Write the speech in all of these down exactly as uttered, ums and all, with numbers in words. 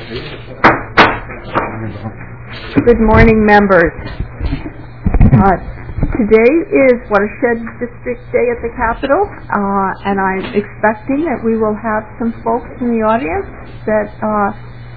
Good morning, members. Uh, today is Watershed District Day at the Capitol, uh, and I'm expecting that we will have some folks in the audience that, uh,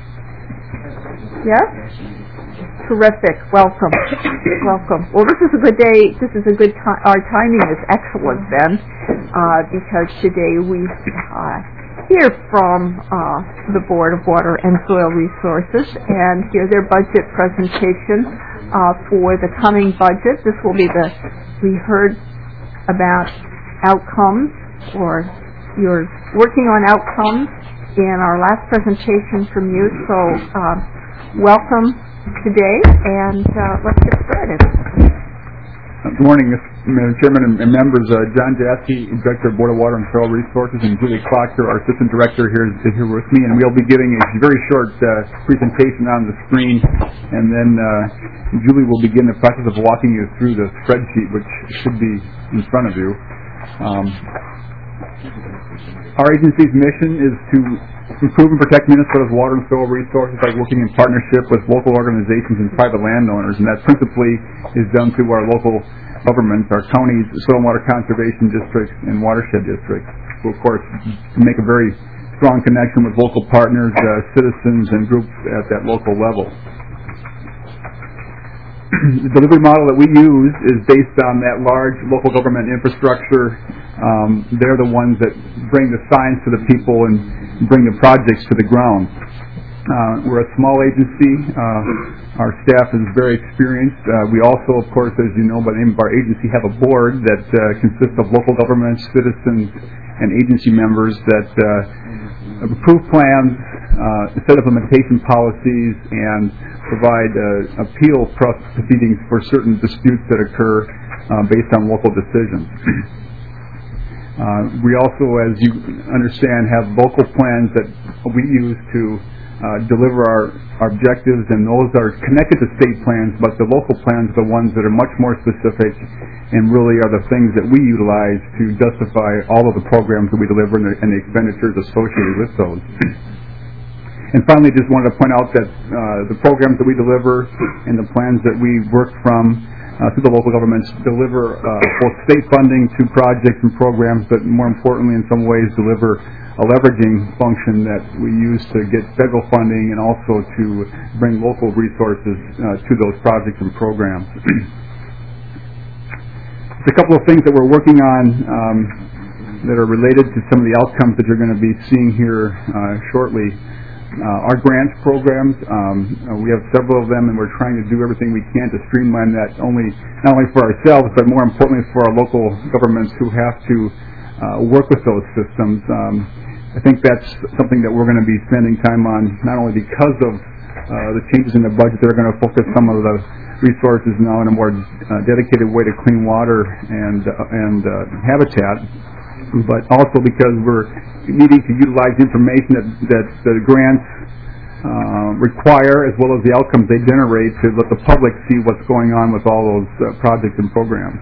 yes? Terrific. Welcome. Welcome. Well, this is a good day. This is a good time. Our timing is excellent then, uh, because today we uh, hear from uh, the Board of Water and Soil Resources and hear their budget presentation uh, for the coming budget. This will be the, we heard about outcomes, or you're working on outcomes in our last presentation from you, so uh, welcome today, and uh, let's get started. Good morning, Mister Chairman and, and members. Uh, John Jaske, Director of Board of Water and Soil Resources, and Julie Klockter, our Assistant Director, here is here with me, and we'll be giving a very short uh, presentation on the screen, and then uh, Julie will begin the process of walking you through the spreadsheet, which should be in front of you. Um, our agency's mission is to improve and protect Minnesota's water and soil resources by working in partnership with local organizations and private landowners, and that principally is done through our local governments, our counties, soil and water conservation districts, and watershed districts. So, of course, to make a very strong connection with local partners, uh, citizens, and groups at that local level. The delivery model that we use is based on that large local government infrastructure. Um, they're the ones that bring the science to the people and bring the projects to the ground. Uh, we're a small agency. Uh, our staff is very experienced. Uh, we also, of course, as you know by the name of our agency, have a board that uh, consists of local governments, citizens, and agency members that uh, approve plans, uh, set implementation policies, and provide uh, appeal proceedings for certain disputes that occur uh, based on local decisions. Uh, we also, as you understand, have local plans that we use to uh, deliver our, our objectives, and those are connected to state plans, but the local plans are the ones that are much more specific and really are the things that we utilize to justify all of the programs that we deliver and the, and the expenditures associated with those. And finally, just wanted to point out that uh, the programs that we deliver and the plans that we work from uh, through the local governments deliver uh, both state funding to projects and programs, but more importantly, in some ways, deliver a leveraging function that we use to get federal funding and also to bring local resources uh, to those projects and programs. There's a couple of things that we're working on um, that are related to some of the outcomes that you're going to be seeing here uh, shortly. Uh, our grants programs, um, uh, we have several of them, and we're trying to do everything we can to streamline that, only not only for ourselves, but more importantly for our local governments who have to uh, work with those systems. Um, I think that's something that we're going to be spending time on, not only because of uh, the changes in the budget that are going to focus some of the resources now in a more uh, dedicated way to clean water and, uh, and uh, habitat, but also because we're needing to utilize information that, that the grants uh, require, as well as the outcomes they generate, to let the public see what's going on with all those uh, projects and programs.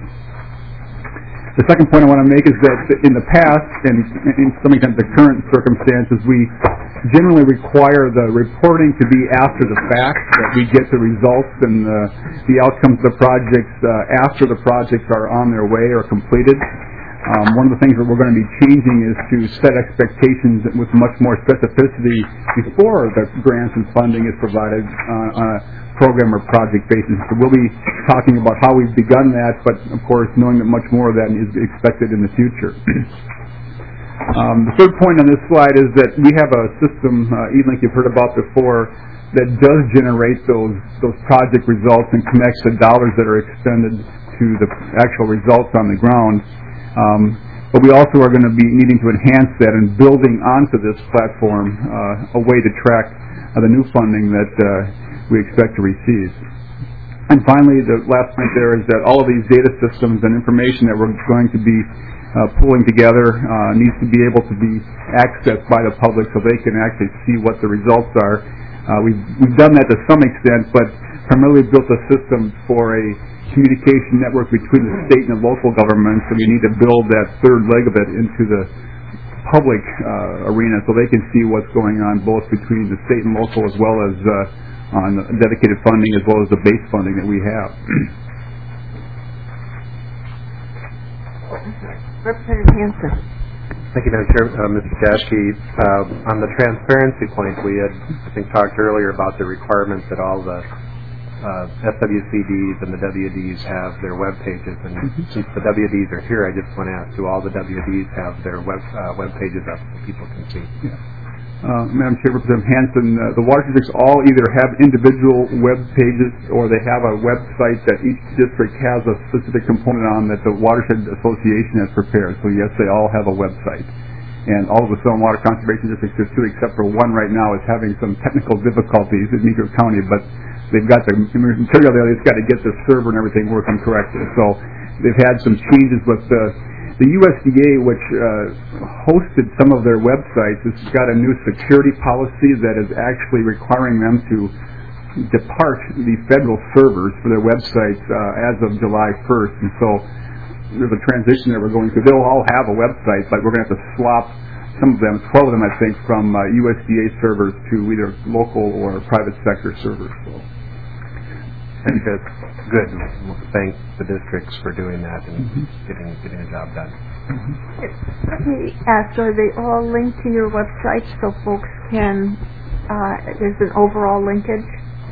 The second point I want to make is that in the past, and in some extent the current circumstances, we generally require the reporting to be after the fact, that we get the results and the, the outcomes of the projects uh, after the projects are on their way or completed. Um, one of the things that we're going to be changing is to set expectations with much more specificity before the grants and funding is provided uh, on a program or project basis. So we'll be talking about how we've begun that, but of course knowing that much more of that is expected in the future. um, the third point on this slide is that we have a system, uh, E-Link you've heard about before, that does generate those, those project results and connects the dollars that are expended to the actual results on the ground. Um, but we also are going to be needing to enhance that and building onto this platform uh, a way to track uh, the new funding that uh, we expect to receive. And finally, the last point there is that all of these data systems and information that we're going to be uh, pulling together uh, needs to be able to be accessed by the public so they can actually see what the results are. Uh, we've, we've done that to some extent, but primarily built a system for a communication network between the state and the local governments, and we need to build that third leg of it into the public uh, arena so they can see what's going on both between the state and local as well as uh, on dedicated funding as well as the base funding that we have. Representative Hansen. Thank you, Madam Chair. Uh, Mister Jaschke, uh, on the transparency point, we had, I think, talked earlier about the requirement that all the uh, S W C Ds and the W Ds have their web pages. And since the W Ds are here, I just want to ask, do all the W Ds have their web uh, web pages up so people can see? Yeah. Uh, Madam Chair, Representative Hansen, uh, the water districts all either have individual web pages or they have a website that each district has a specific component on that the Watershed Association has prepared. So yes, they all have a website. And all of the Soil and Water Conservation Districts, there's two except for one right now, is having some technical difficulties in Meeker County, but they've got the material there. They've got to get the server and everything working correctly. So they've had some changes with the The U S D A, which uh, hosted some of their websites, has got a new security policy that is actually requiring them to depart the federal servers for their websites uh, as of July first. And so there's a transition that we're going through. They'll all have a website, but we're going to have to swap some of them, twelve of them, I think, from uh, U S D A servers to either local or private sector servers. So. I think that's good. Thank the districts for doing that and mm-hmm. getting getting the job done. Mm-hmm. Let me ask, are they all linked to your website so folks can, uh, there's an overall linkage?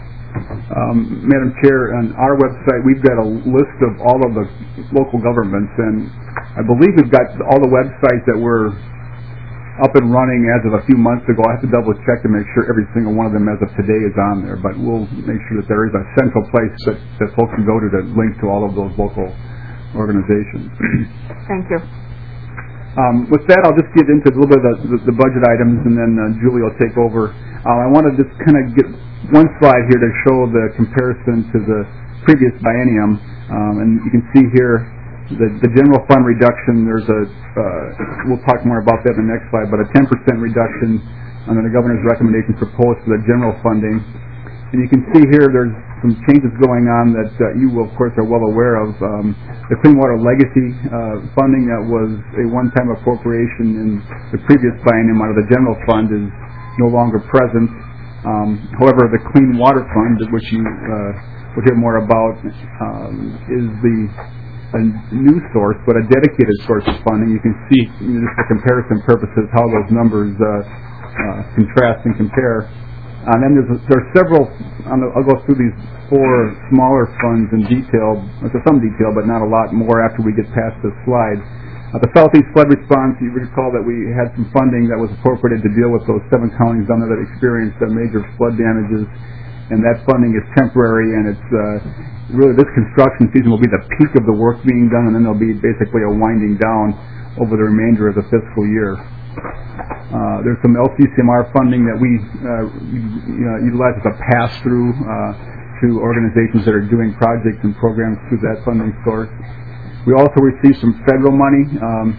Um, Madam Chair, on our website we've got a list of all of the local governments, and I believe we've got all the websites that were up and running as of a few months ago. I have to double check to make sure every single one of them as of today is on there, but we'll make sure that there is a central place that, that folks can go to to link to all of those local organizations. Thank you. Um, with that, I'll just get into a little bit of the, the, the budget items, and then uh, Julie will take over. Uh, I want to just kind of get one slide here to show the comparison to the previous biennium, um, and you can see here The, the general fund reduction, there's a, uh, we'll talk more about that in the next slide, but a ten percent reduction under the governor's recommendations proposed for the general funding. And you can see here there's some changes going on that uh, you, of course, are well aware of. Um, the Clean Water Legacy uh, funding that was a one-time appropriation in the previous biennium out of the general fund is no longer present. Um, however, the Clean Water Fund, which you uh, will hear more about, um, is the a new source, but a dedicated source of funding. You can see, you know, just for comparison purposes, how those numbers uh, uh, contrast and compare. And then there's a, there are several, I'll go through these four smaller funds in detail, to some detail, but not a lot more after we get past this slide. Uh, the Southeast Flood Response, you recall that we had some funding that was appropriated to deal with those seven counties down there that experienced uh, major flood damages, and that funding is temporary, and it's uh, really this construction season will be the peak of the work being done, and then there'll be basically a winding down over the remainder of the fiscal year. Uh, there's some L C C M R funding that we uh, you know, utilize as a pass-through uh, to organizations that are doing projects and programs through that funding source. We also receive some federal money, um,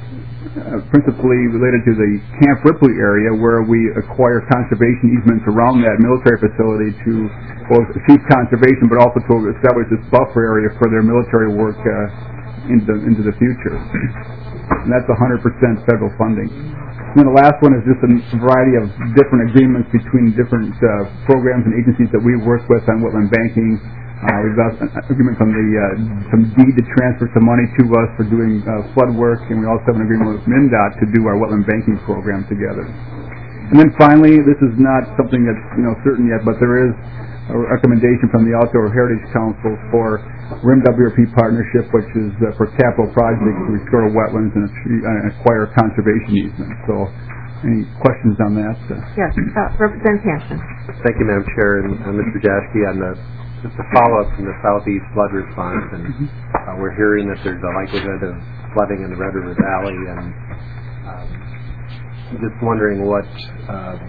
uh, principally related to the Camp Ripley area, where we acquire conservation easements around that military facility to both achieve conservation, but also to establish this buffer area for their military work uh, into, into the future. And that's one hundred percent federal funding. And then the last one is just a variety of different agreements between different uh, programs and agencies that we work with on wetland banking. Uh, we've got an agreement from the uh, some deed to transfer some money to us for doing uh, flood work, and we also have an agreement with MnDOT to do our wetland banking program together. And then finally, this is not something that's you know certain yet, but there is a recommendation from the Outdoor Heritage Council for R I M W R P partnership, which is uh, for capital projects to restore wetlands and uh, acquire conservation easements. So, any questions on that? Uh, yes, uh, Representative Hansen. Thank you, Madam Chair, and uh, Mister Jaschke, on the just a follow-up from the Southeast Flood Response, and uh, we're hearing that there's a likelihood of flooding in the Red River Valley, and um, just wondering what, uh,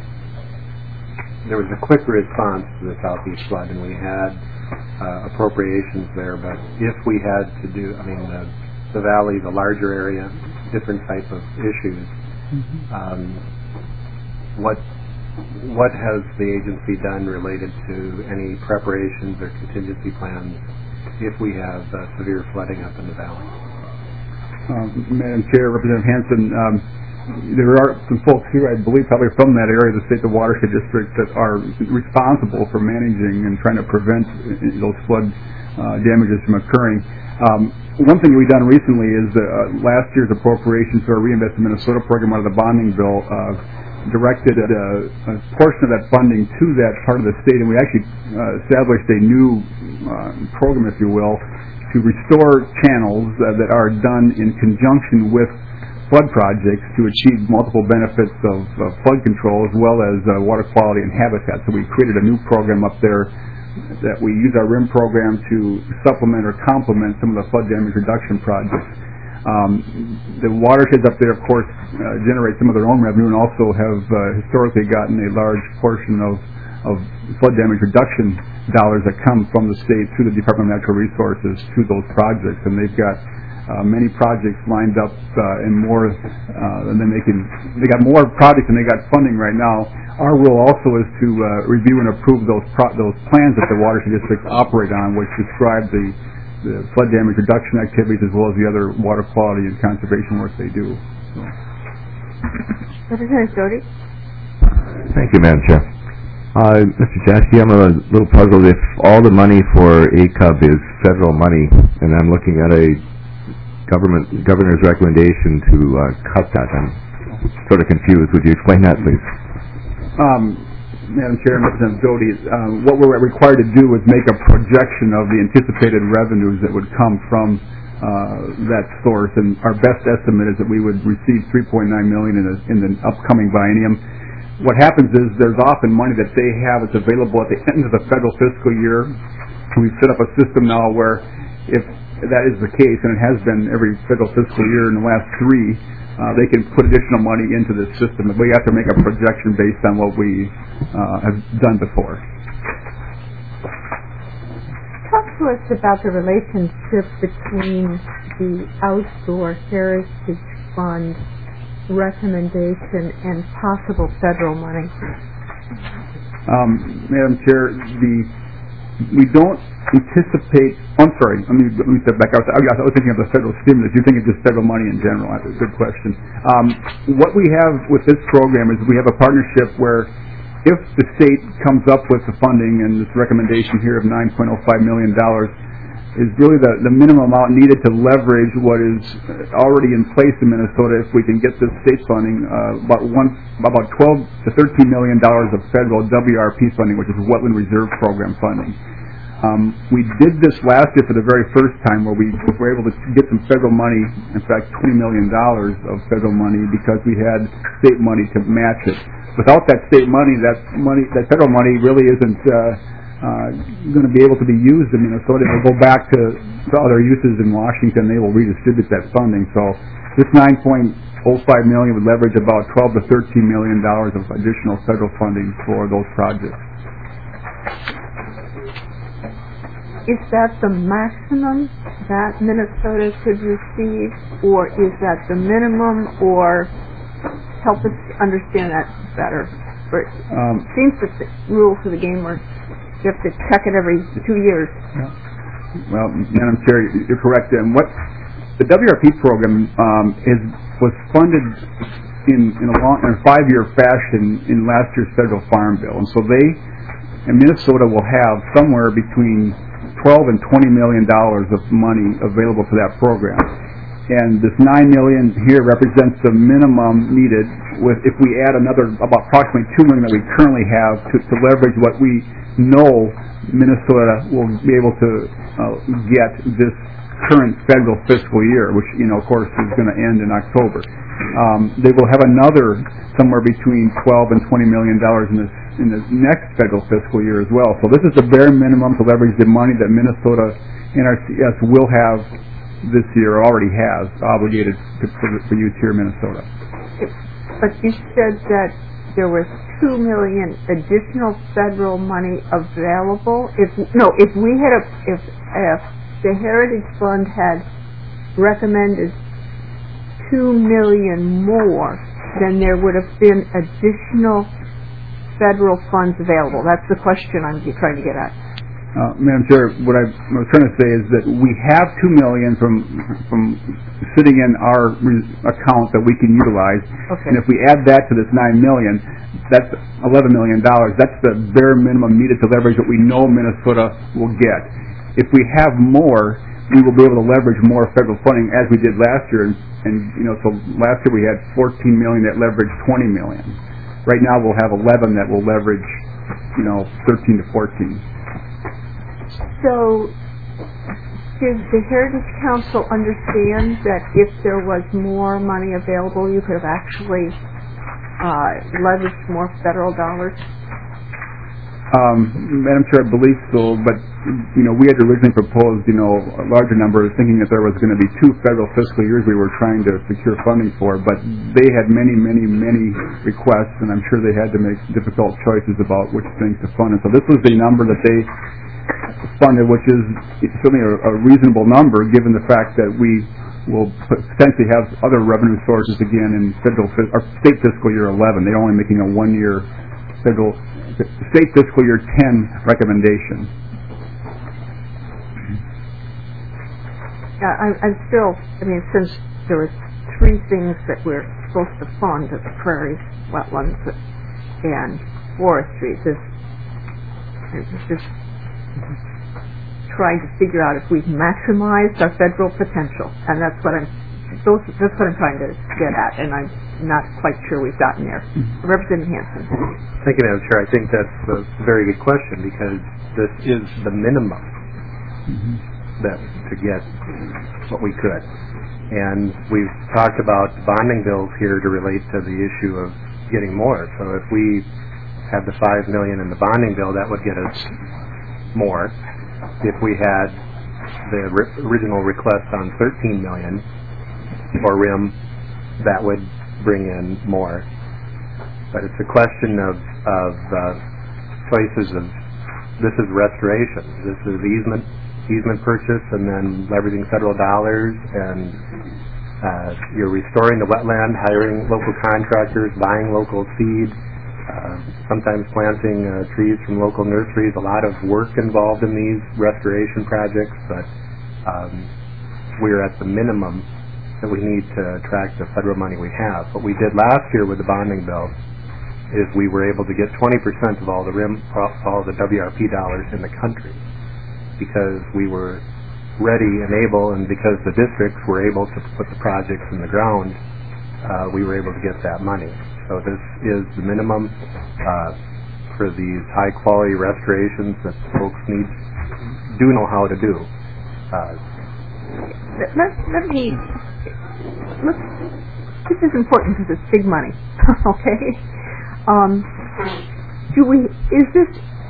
there was a quick response to the Southeast flood, and we had uh, appropriations there, but if we had to do, I mean, the, the valley, the larger area, different type of issues, um, what What has the agency done related to any preparations or contingency plans if we have uh, severe flooding up in the valley? Um, Madam Chair, Representative Hansen, um, there are some folks here, I believe, probably from that area of the state, the watershed district, that are responsible for managing and trying to prevent those flood uh, damages from occurring. Um, one thing we've done recently is uh, last year's appropriations for our Reinvest in Minnesota program out of the bonding bill uh, directed uh, a portion of that funding to that part of the state, and we actually uh, established a new uh, program, if you will, to restore channels uh, that are done in conjunction with flood projects to achieve multiple benefits of uh, flood control as well as uh, water quality and habitat. So we created a new program up there that we use our R I M program to supplement or complement some of the flood damage reduction projects. Um, the watersheds up there, of course, uh, generate some of their own revenue and also have uh, historically gotten a large portion of, of flood damage reduction dollars that come from the state through the Department of Natural Resources to those projects. And they've got uh, many projects lined up uh, and more, uh, and then they can, they got more projects than they got funding right now. Our role also is to uh, review and approve those pro- those plans that the watershed districts operate on, which describe the the flood damage reduction activities as well as the other water quality and conservation work they do. So. Representative Doty? Thank you, Madam Chair. Uh, Mister Jaschke, I'm a little puzzled if all the money for A C U B is federal money, and I'm looking at a government governor's recommendation to uh, cut that. I'm sort of confused. Would you explain that, please? Um, Madam Chair and Representative Doty, uh, what we're required to do is make a projection of the anticipated revenues that would come from uh, that source, and our best estimate is that we would receive three point nine million dollars in, a, in the upcoming biennium. What happens is there's often money that they have that's available at the end of the federal fiscal year. We've set up a system now where if that is the case, and it has been every federal fiscal year in the last three, Uh, they can put additional money into this system. We have to make a projection based on what we uh, have done before. Talk to us about the relationship between the Outdoor Heritage Fund recommendation and possible federal money. Um, Madam Chair, the we don't anticipate. I'm sorry. Let me let me step back. I was, I was thinking of the federal stimulus. You're thinking of just federal money in general. That's a good question. Um, what we have with this program is we have a partnership where, if the state comes up with the funding and this recommendation here of nine point oh five million dollars is really the, the minimum amount needed to leverage what is already in place in Minnesota. If we can get this state funding, uh, about one about twelve to thirteen million dollars of federal W R P funding, which is Wetland Reserve Program funding. Um, we did this last year for the very first time, where we were able to get some federal money, in fact twenty million dollars of federal money, because we had state money to match it. Without that state money, that money, that federal money really isn't uh, uh, going to be able to be used in Minnesota. It'll go back to, to other uses in Washington. They will redistribute that funding. So this nine point oh five million dollars would leverage about twelve to thirteen million dollars of additional federal funding for those projects. Is that the maximum that Minnesota could receive, or is that the minimum, or help us understand that better? Or it um, seems that the rules of the game are you have to check it every two years. Yeah. Well, Madam Chair, you're correct. And what the W R P program um, is was funded in, in a long, in a five-year fashion in last year's federal farm bill, and so they and Minnesota will have somewhere between twelve and twenty million dollars of money available for that program. And this nine million here represents the minimum needed. With if we add another about approximately two million that we currently have to, to leverage what we know Minnesota will be able to uh, get this current federal fiscal year, which you know of course is going to end in October. Um, they will have another somewhere between twelve and twenty million dollars in this in the next federal fiscal year as well. So this is the bare minimum to leverage the money that Minnesota N R C S will have this year, or already has, obligated to, for, for use here in Minnesota. But you said that there was two million additional federal money available. If no, if we had a if if the Heritage Fund had recommended two million more, then there would have been additional federal funds available. That's the question I'm trying to get at. Uh, Madam Chair, what I was trying to say is that we have two million from from sitting in our re- account that we can utilize, Okay. and if we add that to this nine million, that's eleven million dollars. That's the bare minimum needed to leverage what we know Minnesota will get. If we have more, we will be able to leverage more federal funding as we did last year, and, and you know, so last year we had fourteen million that leveraged twenty million. Right now we'll have eleven that will leverage, you know, thirteen to fourteen. So, did the Heritage Council understand that if there was more money available, you could have actually uh, leveraged more federal dollars? Um, Madam Chair, I believe so, but, you know, we had originally proposed, you know, a larger number, thinking that there was going to be two federal fiscal years we were trying to secure funding for, but they had many, many, many requests, and I'm sure they had to make difficult choices about which things to fund. And so this was the number that they funded, which is certainly a, a reasonable number, given the fact that we will potentially have other revenue sources again in federal or state fiscal year eleven. They're only making a one-year federal state fiscal year ten recommendation. Yeah, I, I'm still. I mean, since there were three things that we're supposed to fund: the prairies, wetlands, and forestry. This it's just trying to figure out if we've maximized our federal potential, and that's what I'm. Those, that's what I'm trying to get at, and I'm not quite sure we've gotten there. Representative Hanson. Thank you, Madam Chair. I think that's a very good question, because this is the minimum mm-hmm. that to get what we could. And we've talked about bonding bills here to relate to the issue of getting more. So if we had the five million in the bonding bill, that would get us more. If we had the ri- original request on thirteen million for R I M, that would bring in more. But it's a question of, of uh, choices of, this is restoration, this is easement, easement purchase, and then leveraging federal dollars, and uh, you're restoring the wetland, hiring local contractors, buying local seed, uh, sometimes planting uh, trees from local nurseries. A lot of work involved in these restoration projects, but um, we're at the minimum that we need to attract the federal money we have. What we did last year with the bonding bill is we were able to get twenty percent of all the R I M, all the W R P dollars in the country, because we were ready and able, and because the districts were able to put the projects in the ground, uh, we were able to get that money. So this is the minimum uh, for these high-quality restorations that folks need, do know how to do. Uh, let, let me, let's, this is important because it's big money, okay? Um, do we, is this,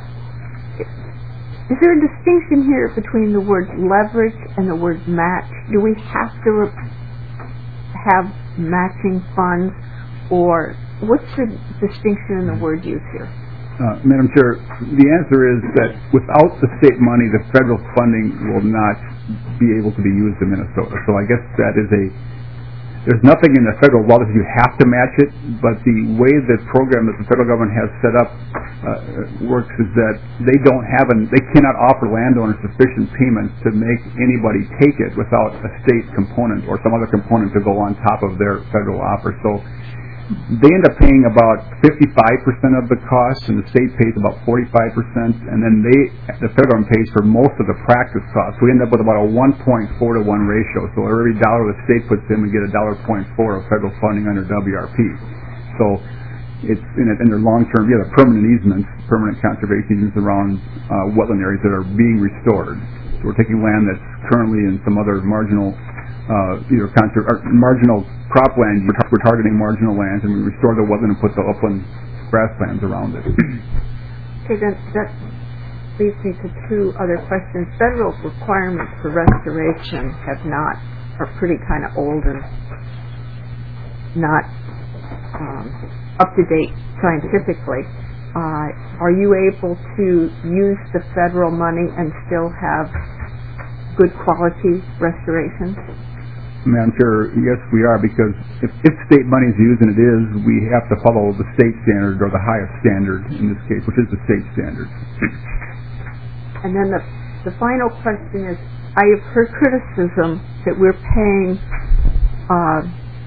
is there a distinction here between the word leverage and the word match? Do we have to re- have matching funds, or what's the distinction in the word use here? Uh, Madam Chair, the answer is that without the state money, the federal funding will not be able to be used in Minnesota. So I guess that is a, there's nothing in the federal law that you have to match it, but the way the program that the federal government has set up uh, works is that they don't have, an, they cannot offer landowners sufficient payments to make anybody take it without a state component or some other component to go on top of their federal offer. So they end up paying about fifty-five percent of the cost, and the state pays about forty-five percent, and then they, the federal government pays for most of the practice costs. We end up with about a one point four to one ratio. So every dollar the state puts in, we get a dollar point four of federal funding under W R P. So it's in, a, in their long-term, yeah, the permanent easements, permanent conservation easements around uh, wetland areas that are being restored. So we're taking land that's currently in some other marginal, uh, either conser- or marginal cropland, we're targeting marginal lands, and we restore the wetland and put the upland grasslands around it. Okay, then that leads me to two other questions. Federal requirements for restoration have not, are pretty kind of old and not um, up to date scientifically. Uh, are you able to use the federal money and still have good quality restoration? Madam Chair, yes, we are, because if, if state money is used, and it is, we have to follow the state standard, or the highest standard in this case, which is the state standard. And then the, the final question is, I have heard criticism that we're paying uh,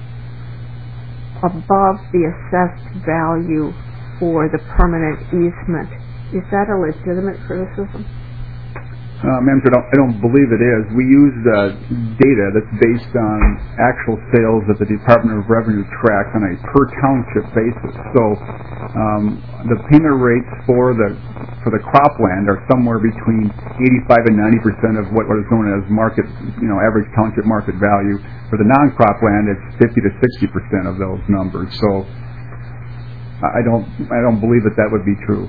above the assessed value for the permanent easement. Is that a legitimate criticism? Uh, Madam Chair, I don't, I don't believe it is. We use uh, data that's based on actual sales that the Department of Revenue tracks on a per township basis. So um, the payment rates for the for the cropland are somewhere between eighty-five and ninety percent of what, what is known as market, you know, average township market value. For the non-cropland, it's fifty to sixty percent of those numbers. So I don't I don't believe that that would be true.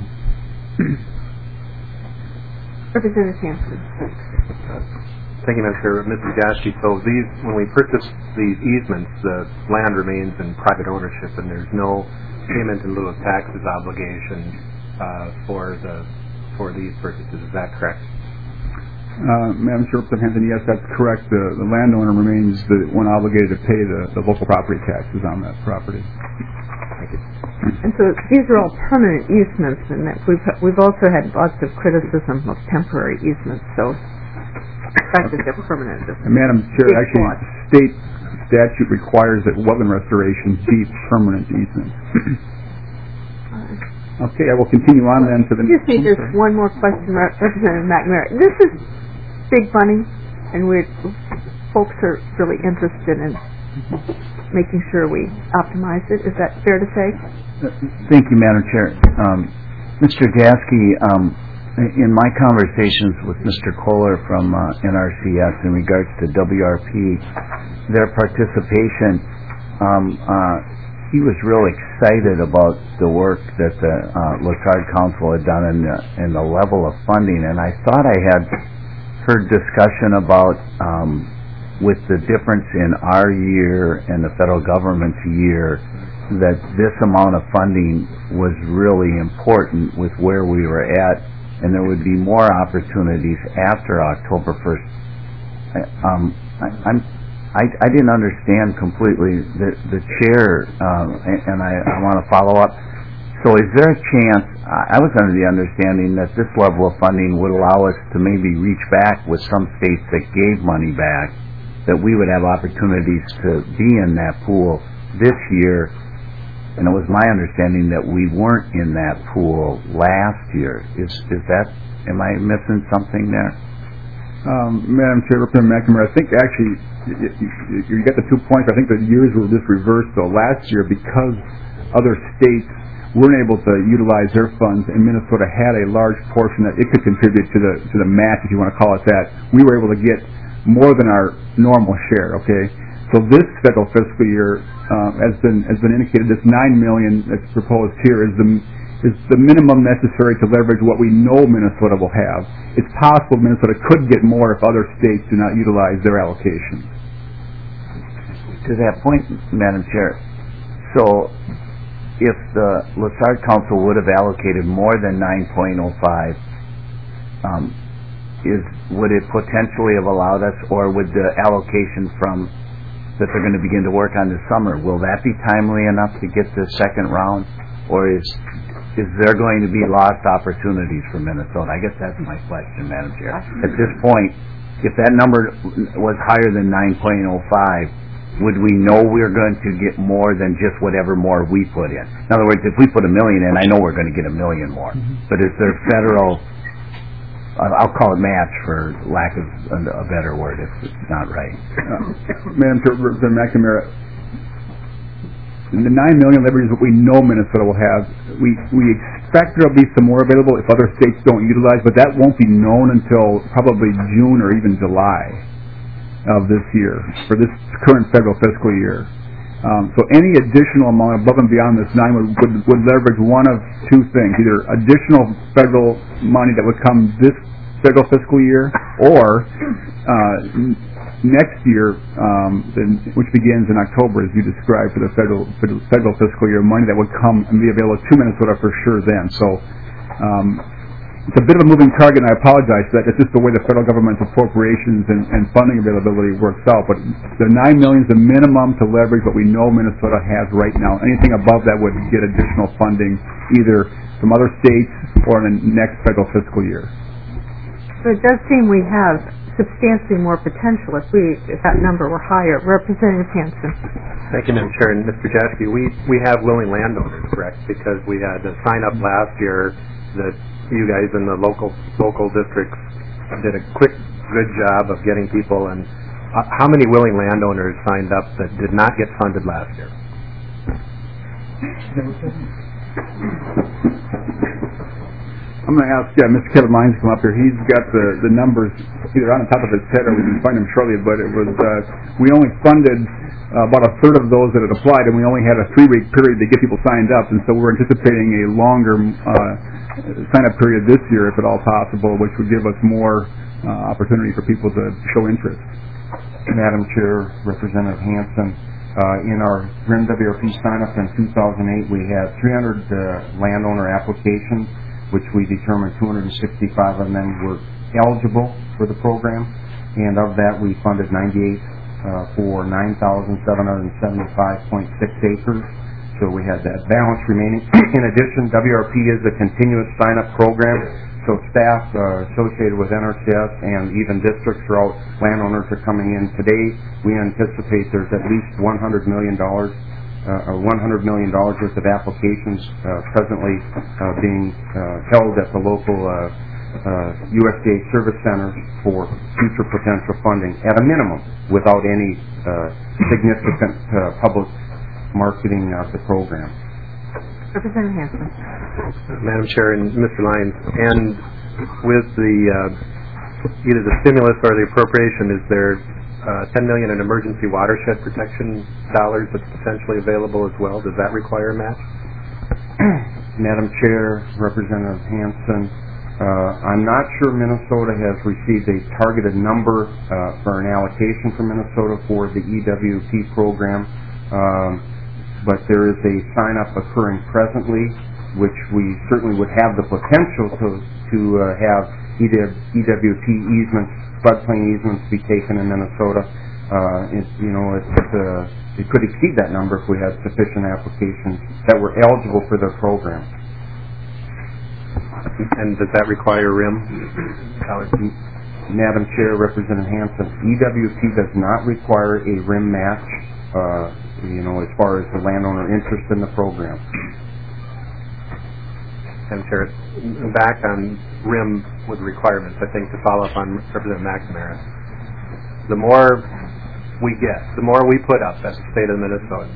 Representative Hanson. Thank you, Madam Chair. Mister Jashke, so these, when we purchase these easements, the land remains in private ownership, and there's no payment in lieu of taxes obligation uh, for the for these purchases. Is that correct? Uh, Madam Chair, Representative Hanson, yes, that's correct. The, the landowner remains the one obligated to pay the, the local property taxes on that property. Thank you. And so these are all permanent easements, and that we've we've also had lots of criticism of temporary easements. So the fact that they're permanent is and Madam Chair, actually, one. state statute requires that wetland restoration be permanent easements. Okay, I will continue on then to the. Just need just one more question, Representative McNamara. This is big money, and we're folks are really interested in making sure we optimize it. Is that fair to say? Thank you, Madam Chair. Um, Mister Jashke, um, in my conversations with Mister Kohler from uh, N R C S in regards to W R P, their participation, um, uh, he was real excited about the work that the uh, Lessard Council had done and the, and the level of funding. And I thought I had heard discussion about um, with the difference in our year and the federal government's year, that this amount of funding was really important with where we were at, and there would be more opportunities after October first. Um, I, I'm, I, I didn't understand completely the, the chair, um, and, and I, I want to follow up. So is there a chance, I was under the understanding that this level of funding would allow us to maybe reach back with some states that gave money back, that we would have opportunities to be in that pool this year. And it was my understanding that we weren't in that pool last year. Is is that, am I missing something there? Um, Madam Chair, Representative McNamara, I think actually you, you, you get the two points. I think the years were just reversed, though. Last year, because other states weren't able to utilize their funds, and Minnesota had a large portion that it could contribute to the to the match, if you want to call it that, we were able to get more than our normal share, okay? So this federal fiscal year, uh, has been has been indicated, this nine million dollars that's proposed here is the is the minimum necessary to leverage what we know Minnesota will have. It's possible Minnesota could get more if other states do not utilize their allocations. To that point, Madam Chair, so if the Lessard Council would have allocated more than nine point oh five, um, is would it potentially have allowed us, or would the allocation from that they're going to begin to work on this summer, will that be timely enough to get the second round, or is is there going to be lost opportunities for Minnesota? I guess that's my question, Madam Chair. At this point, if that number was higher than nine point oh five, would we know we're going to get more than just whatever more we put in? In other words, if we put a million in, I know we're going to get a million more. Mm-hmm. But is there federal, I'll call it match for lack of a better word if it's not right. Uh, Madam Chair, Representative McNamara, the nine million leverage is what we know Minnesota will have. We we expect there will be some more available if other states don't utilize, but that won't be known until probably June or even July of this year, for this current federal fiscal year. Um, so any additional amount above and beyond this nine would, would, would leverage one of two things: either additional federal money that would come this federal fiscal year, or uh, n- next year, um, then, which begins in October, as you described, for the federal, federal federal fiscal year, money that would come and be available to Minnesota for sure then. So um, it's a bit of a moving target, and I apologize for that. It's just the way the federal government's appropriations and, and funding availability works out. But the nine million dollars is the minimum to leverage what we know Minnesota has right now. Anything above that would get additional funding, either from other states or in the next federal fiscal year. So it does seem we have substantially more potential if we if that number were higher. Representative Hanson. Thank you, Madam Chair. And Mister Jaschke, we, we have willing landowners, correct? Because we had a sign up last year that you guys in the local local districts did a quick, good job of getting people. And uh, how many willing landowners signed up that did not get funded last year? I'm going to ask yeah, Mister Kevin Lyons to come up here. He's got the, the numbers either on the top of his head or we can find them shortly, but it was, uh, we only funded uh, about a third of those that had applied, and we only had a three-week period to get people signed up, and so we're anticipating a longer uh, sign-up period this year, if at all possible, which would give us more uh, opportunity for people to show interest. Madam Chair, Representative Hanson, uh, in our R I M W R P sign-up in two thousand eight, we had three hundred uh, landowner applications, which we determined two hundred sixty-five of them were eligible for the program, and of that we funded ninety-eight uh, for nine thousand seven hundred seventy-five point six acres. So we had that balance remaining. In addition, W R P is a continuous sign-up program, so staff uh, associated with N R C S and even districts throughout landowners are coming in. Today, we anticipate there's at least one hundred million dollars Uh, one hundred million dollars worth of applications uh, presently uh, being uh, held at the local uh, uh, U S D A service centers for future potential funding, at a minimum, without any uh, significant uh, public marketing of the program. Representative Hanson. Madam Chair and Mister Lyons, and with the uh, either the stimulus or the appropriation, is there Uh, ten million dollars in emergency watershed protection dollars that's potentially available as well? Does that require a match? Madam Chair, Representative Hanson, uh, I'm not sure Minnesota has received a targeted number uh, for an allocation from Minnesota for the E W P program, um, but there is a sign-up occurring presently, which we certainly would have the potential to, to uh, have E W P easements, floodplain easements be taken in Minnesota. Uh, it, you know, it, it, uh, it could exceed that number if we had sufficient applications that were eligible for the program. And does that require R I M? Madam Chair, Representative Hanson, E W P does not require a R I M match, uh, you know, as far as the landowner interest in the program. Madam Chair, back on R I M with requirements, I think to follow up on Representative McNamara, the more we get, the more we put up as the state of Minnesota,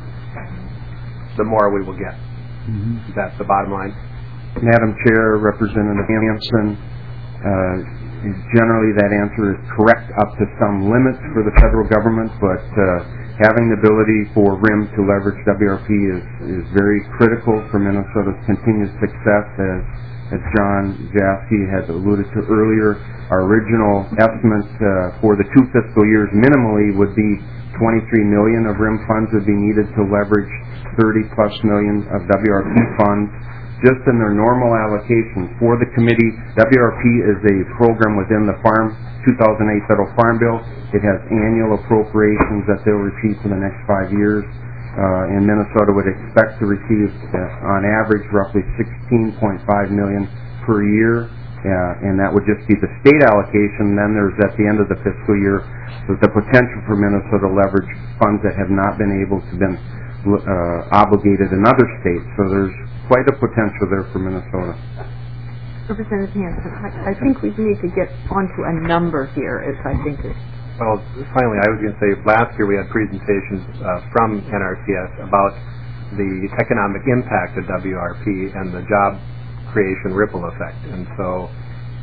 the more we will get. Mm-hmm. That's the bottom line. Madam Chair, Representative Hanson, uh, generally that answer is correct up to some limits for the federal government, but uh, having the ability for R I M to leverage W R P is, is very critical for Minnesota's continued success. As, as John Jaschke has alluded to earlier, our original estimate uh, for the two fiscal years minimally would be twenty-three million dollars of R I M funds would be needed to leverage thirty plus million of W R P funds. Just in their normal allocations for the committee, W R P is a program within the Farm two thousand eight Federal Farm Bill. It has annual appropriations that they'll receive for the next five years. Uh, and Minnesota would expect to receive, uh, on average, roughly sixteen point five million dollars per year. Uh, and that would just be the state allocation. Then there's, at the end of the fiscal year, the potential for Minnesota to leverage funds that have not been able to been uh, obligated in other states. So there's quite a potential there for Minnesota. Representative Hanson, I, I think we need to get onto a number here, as I think is. Well, finally, I was going to say, last year we had presentations uh, from N R C S about the economic impact of W R P and the job creation ripple effect. And so,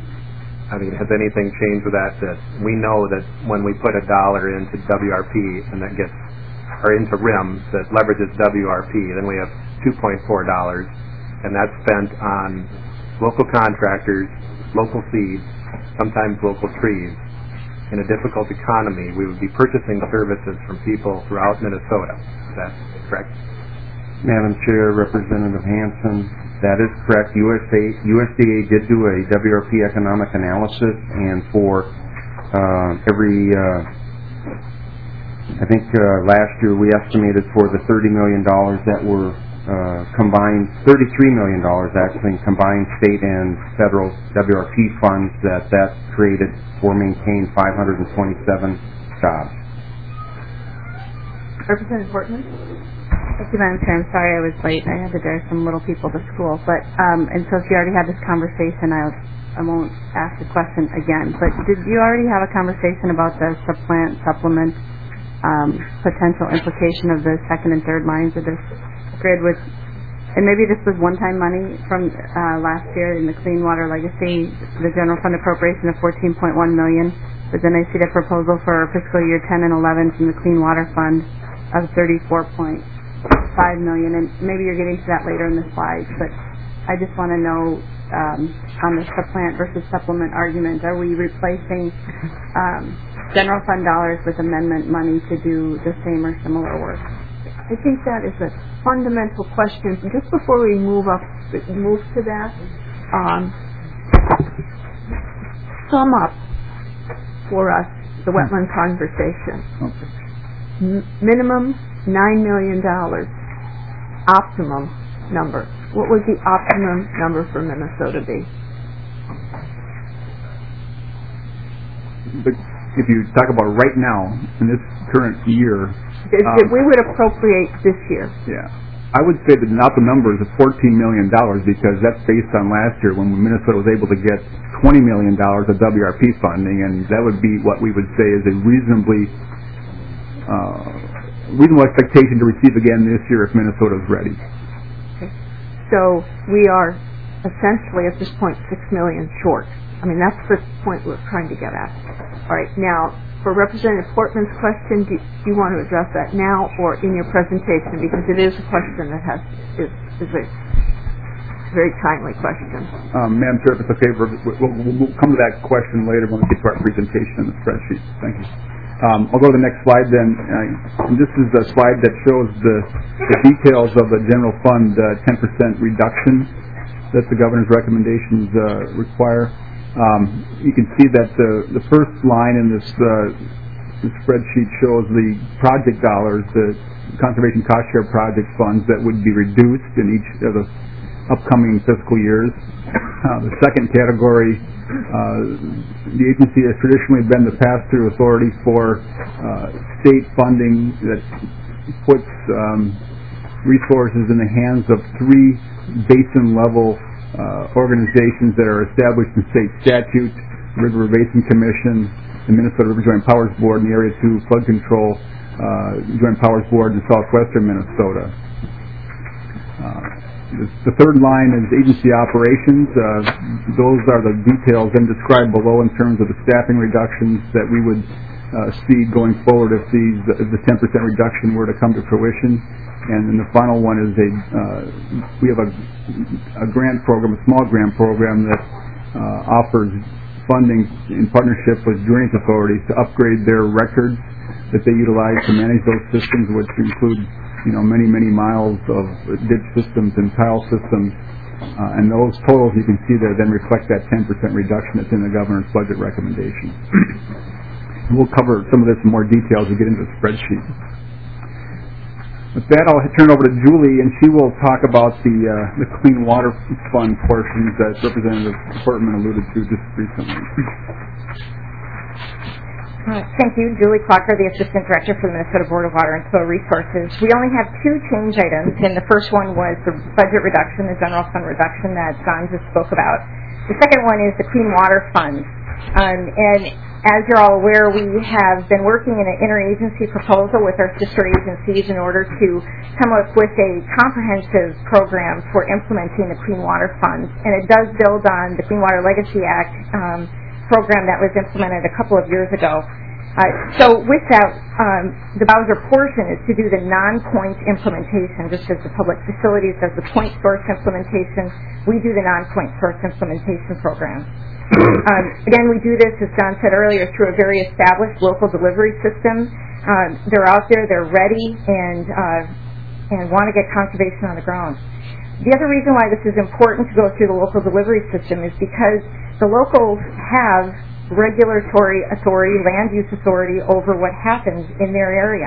I mean, has anything changed with that? That we know that when we put a dollar into W R P and that gets, or into R I M that leverages W R P, then we have two point four dollars, and that's spent on local contractors, local seeds, sometimes local trees. In a difficult economy, we would be purchasing services from people throughout Minnesota. Is that correct? Madam Chair, Representative Hanson, that is correct. U S D A, U S D A did do a W R P economic analysis, and for uh, every, uh, I think uh, last year we estimated for the thirty million dollars that were uh, combined thirty-three million dollars actually in combined state and federal W R P funds that that created for maintained five hundred twenty-seven jobs. Representative Portman? Thank you, Madam Chair. I'm sorry I was late. I had to drive some little people to school. But um, and so if you already had this conversation, I, I won't ask the question again. But did you already have a conversation about the supplant, supplement, um, potential implication of the second and third lines of this grid? With, and maybe this was one-time money from uh, last year in the Clean Water Legacy, the general fund appropriation of fourteen point one million dollars. But then I see the proposal for fiscal year ten and eleven from the Clean Water Fund of thirty-four point five million dollars, and maybe you're getting to that later in the slides, but I just want to know um, on the supplant versus supplement argument, are we replacing um, general fund dollars with amendment money to do the same or similar work? I think that is a fundamental question. Just before we move up, move to that, um, sum up for us the wetland conversation. Okay. M- minimum nine million dollars. Optimum number. What would the optimum number for Minnesota be? But if you talk about right now, in this current year... If, um, if we would appropriate this year. Yeah. I would say that not the number is fourteen million dollars because that's based on last year when Minnesota was able to get twenty million dollars of W R P funding, and that would be what we would say is a reasonably uh, reasonable expectation to receive again this year if Minnesota is ready. Okay. So we are essentially at this point six million short. I mean, that's the point we're trying to get at. All right. Now, for Representative Portman's question, do, do you want to address that now or in your presentation? Because it is a question that has is, is a very timely question. Um, Madam Chair, if it's okay, we'll, we'll, we'll come to that question later when we get to our presentation in the spreadsheet. Thank you. Um, I'll go to the next slide then. Uh, and this is a slide that shows the, the details of the general fund uh, ten percent reduction that the governor's recommendations uh, require. Um, you can see that the, the first line in this, uh, this spreadsheet shows the project dollars, the conservation cost share project funds that would be reduced in each of the upcoming fiscal years. Uh, the second category, uh, the agency has traditionally been the pass-through authority for uh, state funding that puts um, resources in the hands of three basin-level uh, organizations that are established in state statute: River Basin Commission, the Minnesota River Joint Powers Board, and the Area two Flood Control uh, Joint Powers Board in southwestern Minnesota. Uh, The third line is agency operations. Uh, those are the details then described below in terms of the staffing reductions that we would uh, see going forward if these if the ten percent reduction were to come to fruition. And then the final one is a uh, we have a, a grant program, a small grant program that uh, offers funding in partnership with drainage authorities to upgrade their records that they utilize to manage those systems, which include you know, many, many miles of ditch systems and tile systems. Uh, and those totals you can see there then reflect that ten percent reduction that's in the governor's budget recommendation. We'll cover some of this in more detail as we get into the spreadsheet. With that, I'll turn over to Julie, and she will talk about the uh, the Clean Water Fund portions that Representative Portman alluded to just recently. Uh, thank you. Julie Clocker, the Assistant Director for the Minnesota Board of Water and Soil Resources. We only have two change items, and the first one was the budget reduction, the general fund reduction that Don just spoke about. The second one is the Clean Water Fund. Um, and as you're all aware, we have been working in an interagency proposal with our sister agencies in order to come up with a comprehensive program for implementing the Clean Water Fund. And it does build on the Clean Water Legacy Act um, program that was implemented a couple of years ago. Uh, so with that, um, the Bowser portion is to do the non-point implementation, just as the public facilities does the point source implementation. We do the non-point source implementation program. Um, again, we do this, as John said earlier, through a very established local delivery system. Um, they're out there, they're ready, and uh, and want to get conservation on the ground. The other reason why this is important to go through the local delivery system is because the locals have regulatory authority, land use authority over what happens in their area.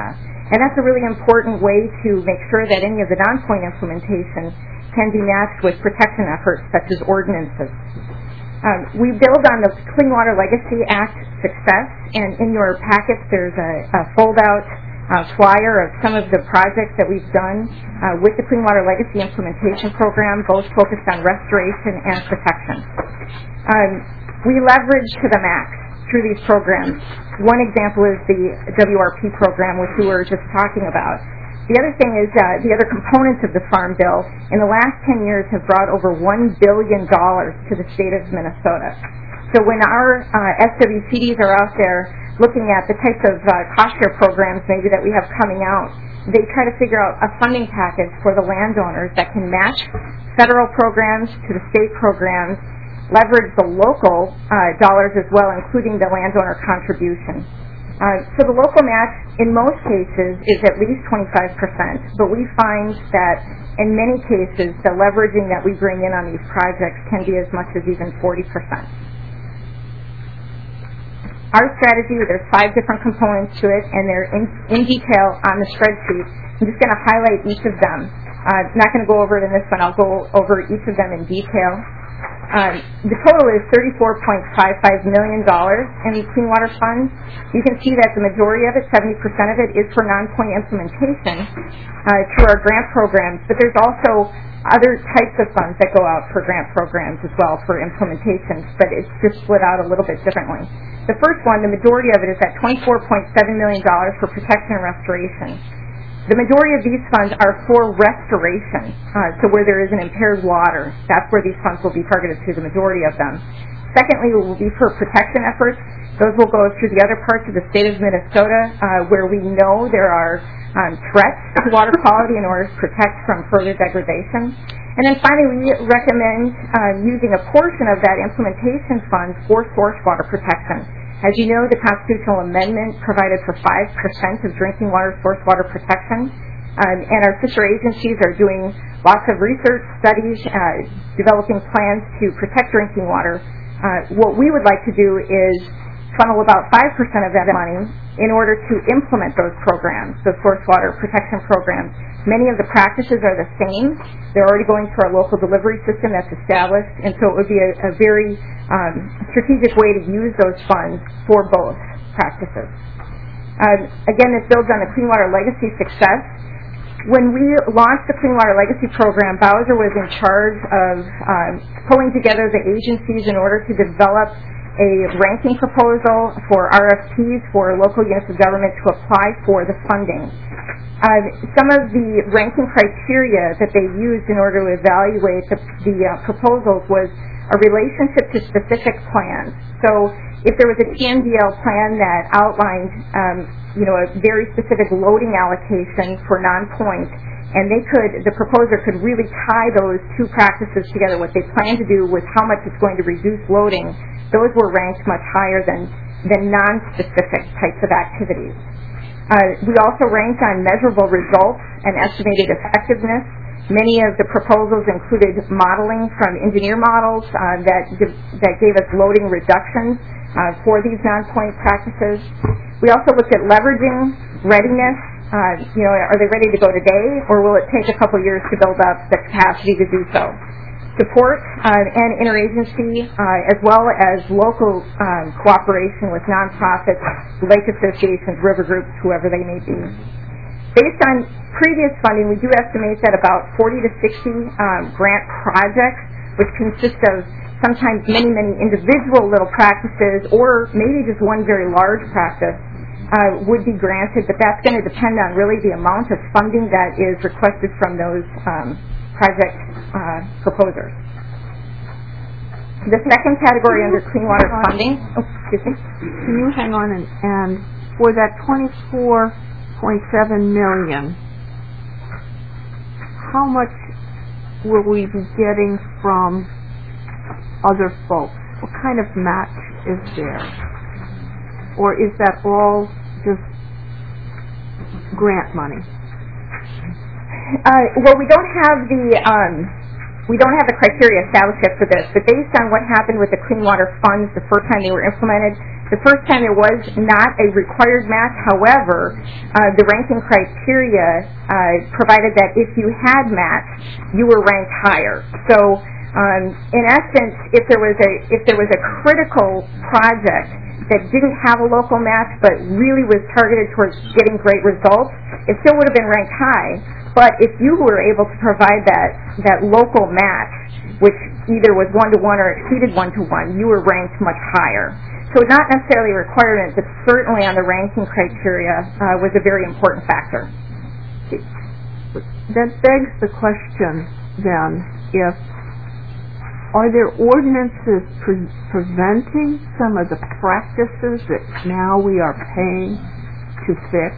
And that's a really important way to make sure that any of the non-point implementation can be matched with protection efforts such as ordinances. Um, we build on the Clean Water Legacy Act success, and in your packets there's a, a fold-out uh, flyer of some of the projects that we've done uh, with the Clean Water Legacy Implementation Program, both focused on restoration and protection. Um, we leverage to the max through these programs. One example is the W R P program, which we were just talking about. The other thing is uh, the other components of the Farm Bill in the last ten years have brought over one billion dollars to the state of Minnesota. So when our uh, S W C Ds are out there looking at the types of uh, cost share programs maybe that we have coming out, they try to figure out a funding package for the landowners that can match federal programs to the state programs, leverage the local uh, dollars as well, including the landowner contribution. Uh, so the local match, in most cases, is at least twenty-five percent, but we find that in many cases, the leveraging that we bring in on these projects can be as much as even forty percent. Our strategy, there's five different components to it, and they're in, in detail on the spreadsheet. I'm just going to highlight each of them. Uh, I'm not going to go over it in this one. I'll go over each of them in detail. Um, the total is thirty-four point five five million dollars in the Clean Water Fund. You can see that the majority of it, seventy percent of it, is for non-point implementation uh, through our grant programs, but there's also other types of funds that go out for grant programs as well for implementations, but it's just split out a little bit differently. The first one, the majority of it is at twenty-four point seven million dollars for protection and restoration. The majority of these funds are for restoration, uh, so where there is an impaired water. That's where these funds will be targeted to, the majority of them. Secondly, it will be for protection efforts. Those will go through the other parts of the state of Minnesota uh, where we know there are um, threats to water quality in order to protect from further degradation. And then finally, we recommend uh, using a portion of that implementation fund for source water protection. As you know, the constitutional amendment provided for five percent of drinking water source water protection, um, and our sister agencies are doing lots of research studies, uh, developing plans to protect drinking water. Uh, what we would like to do is funnel about five percent of that money in order to implement those programs, the source water protection programs. Many of the practices are the same. They're already going through our local delivery system that's established, and so it would be a, a very um, strategic way to use those funds for both practices. Uh, again, this builds on the Clean Water Legacy success. When we launched the Clean Water Legacy program, Bowser was in charge of um, pulling together the agencies in order to develop a ranking proposal for R F Ps for local units of government to apply for the funding. Uh, some of the ranking criteria that they used in order to evaluate the, the uh, proposals was a relationship to specific plans. So if there was a T M D L plan that outlined um, you know, a very specific loading allocation for non-point, and they could, the proposer could really tie those two practices together, what they plan to do with how much it's going to reduce loading, those were ranked much higher than, than non-specific types of activities. Uh, we also ranked on measurable results and estimated effectiveness. Many of the proposals included modeling from engineer models uh, that, that gave us loading reductions uh, for these non-point practices. We also looked at leveraging, readiness. Uh, you know, are they ready to go today, or will it take a couple years to build up the capacity to do so? Support uh, and interagency, uh, as well as local um, cooperation with nonprofits, lake associations, river groups, whoever they may be. Based on previous funding, we do estimate that about forty to sixty um, grant projects, which consist of sometimes many, many individual little practices, or maybe just one very large practice, uh, would be granted, but that's going to depend on really the amount of funding that is requested from those um, project uh, proposers. The second category under clean water funding, oh, excuse me. Can you hang on and, and for that twenty-four point seven million, how much will we be getting from other folks? What kind of match is there? Or is that all just grant money? Uh, well, we don't have the um, we don't have the criteria established yet for this, but based on what happened with the Clean Water Funds the first time they were implemented, The first time there was not a required match. However, uh, the ranking criteria uh, provided that if you had matched, you were ranked higher. So, um, in essence, if there was a if there was a critical project that didn't have a local match but really was targeted towards getting great results, it still would have been ranked high. But if you were able to provide that that local match, which either was one-to-one or exceeded one-to-one, you were ranked much higher. So not necessarily a requirement, but certainly on the ranking criteria uh, was a very important factor. That begs the question, then, if are there ordinances pre- preventing some of the practices that now we are paying to fix?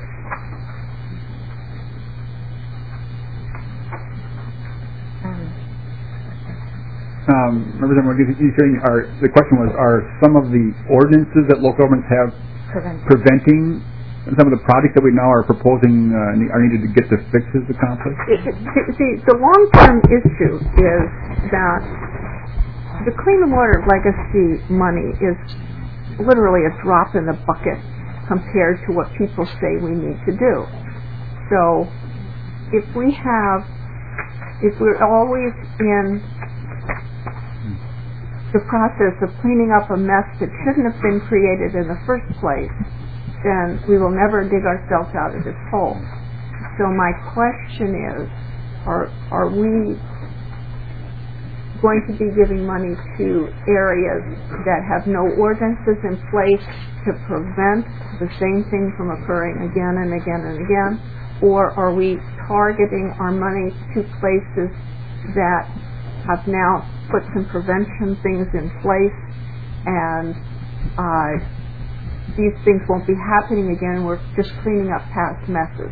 Um, Representative, you saying are the question was are some of the ordinances that local governments have Preventing, preventing some of the projects that we now are proposing uh, are needed to get the fixes accomplished? See, the long-term issue is that the Clean Water Legacy money is literally a drop in the bucket compared to what people say we need to do. So, if we have, if we're always in the process of cleaning up a mess that shouldn't have been created in the first place, then we will never dig ourselves out of this hole. So my question is, are, are we going to be giving money to areas that have no ordinances in place to prevent the same thing from occurring again and again and again? Or are we targeting our money to places that have now put some prevention things in place, and uh, these things won't be happening again? We're just cleaning up past messes.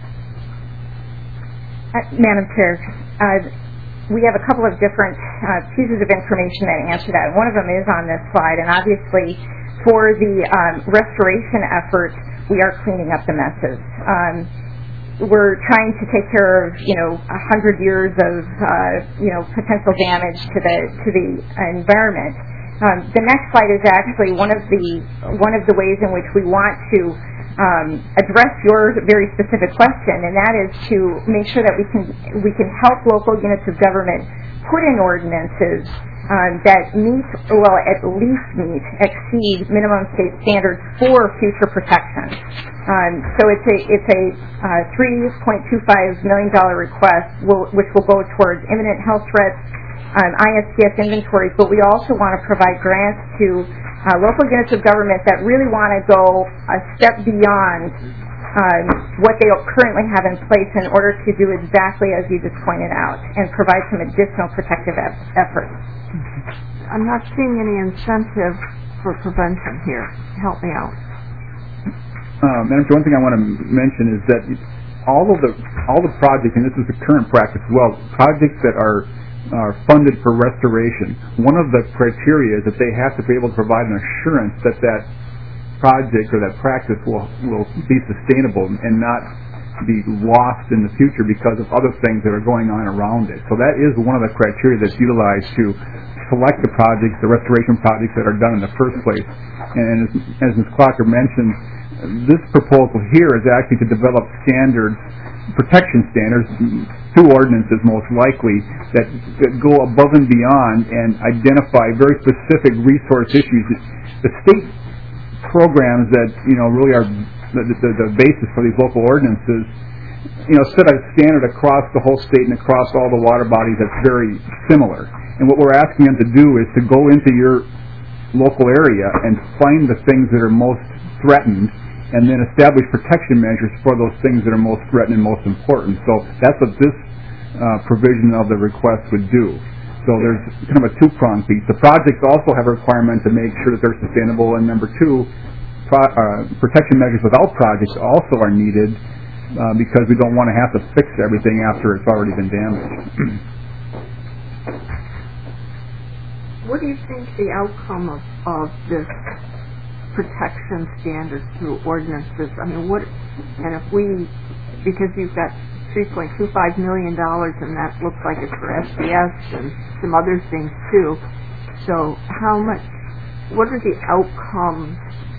Uh, Madam Chair, uh, we have a couple of different uh, pieces of information that answer that. One of them is on this slide, and obviously for the um, restoration effort, we are cleaning up the messes. Um, We're trying to take care of, you know, a hundred years of, uh, you know, potential damage to the to the environment. Um, the next slide is actually one of the one of the ways in which we want to um, address your very specific question, and that is to make sure that we can we can help local units of government put in ordinances um, that meet, well, at least meet, exceed minimum state standards for future protection. Um, so it's a it's a uh, three point two five million dollar request, will, which will go towards imminent health threats, um, I S P S inventories, but we also want to provide grants to uh, local units of government that really want to go a step beyond um, what they currently have in place in order to do exactly as you just pointed out and provide some additional protective e- efforts. I'm not seeing any incentive for prevention here. Help me out. Uh, Madam Chair, one thing I want to mention is that all of the all the projects, and this is the current practice as well, projects that are are funded for restoration, one of the criteria is that they have to be able to provide an assurance that that project or that practice will will be sustainable and not be lost in the future because of other things that are going on around it. So that is one of the criteria that's utilized to select the projects, the restoration projects that are done in the first place. And as, as Miz Clocker mentioned, this proposal here is actually to develop standards, protection standards, two ordinances most likely, that, that go above and beyond and identify very specific resource issues. The state programs that, you know, really are the, the, the basis for these local ordinances, you know, set a standard across the whole state and across all the water bodies that's very similar. And what we're asking them to do is to go into your local area and find the things that are most threatened and then establish protection measures for those things that are most threatened and most important. So that's what this uh, provision of the request would do. So there's kind of a two-pronged piece. The projects also have a requirement to make sure that they're sustainable, and number two, pro- uh, protection measures without projects also are needed uh, because we don't want to have to fix everything after it's already been damaged. What do you think the outcome of, of this protection standards through ordinances? I mean, what, and if we, because you've got three point two five million dollars and that looks like it's for S B S and some other things too, so how much, what are the outcomes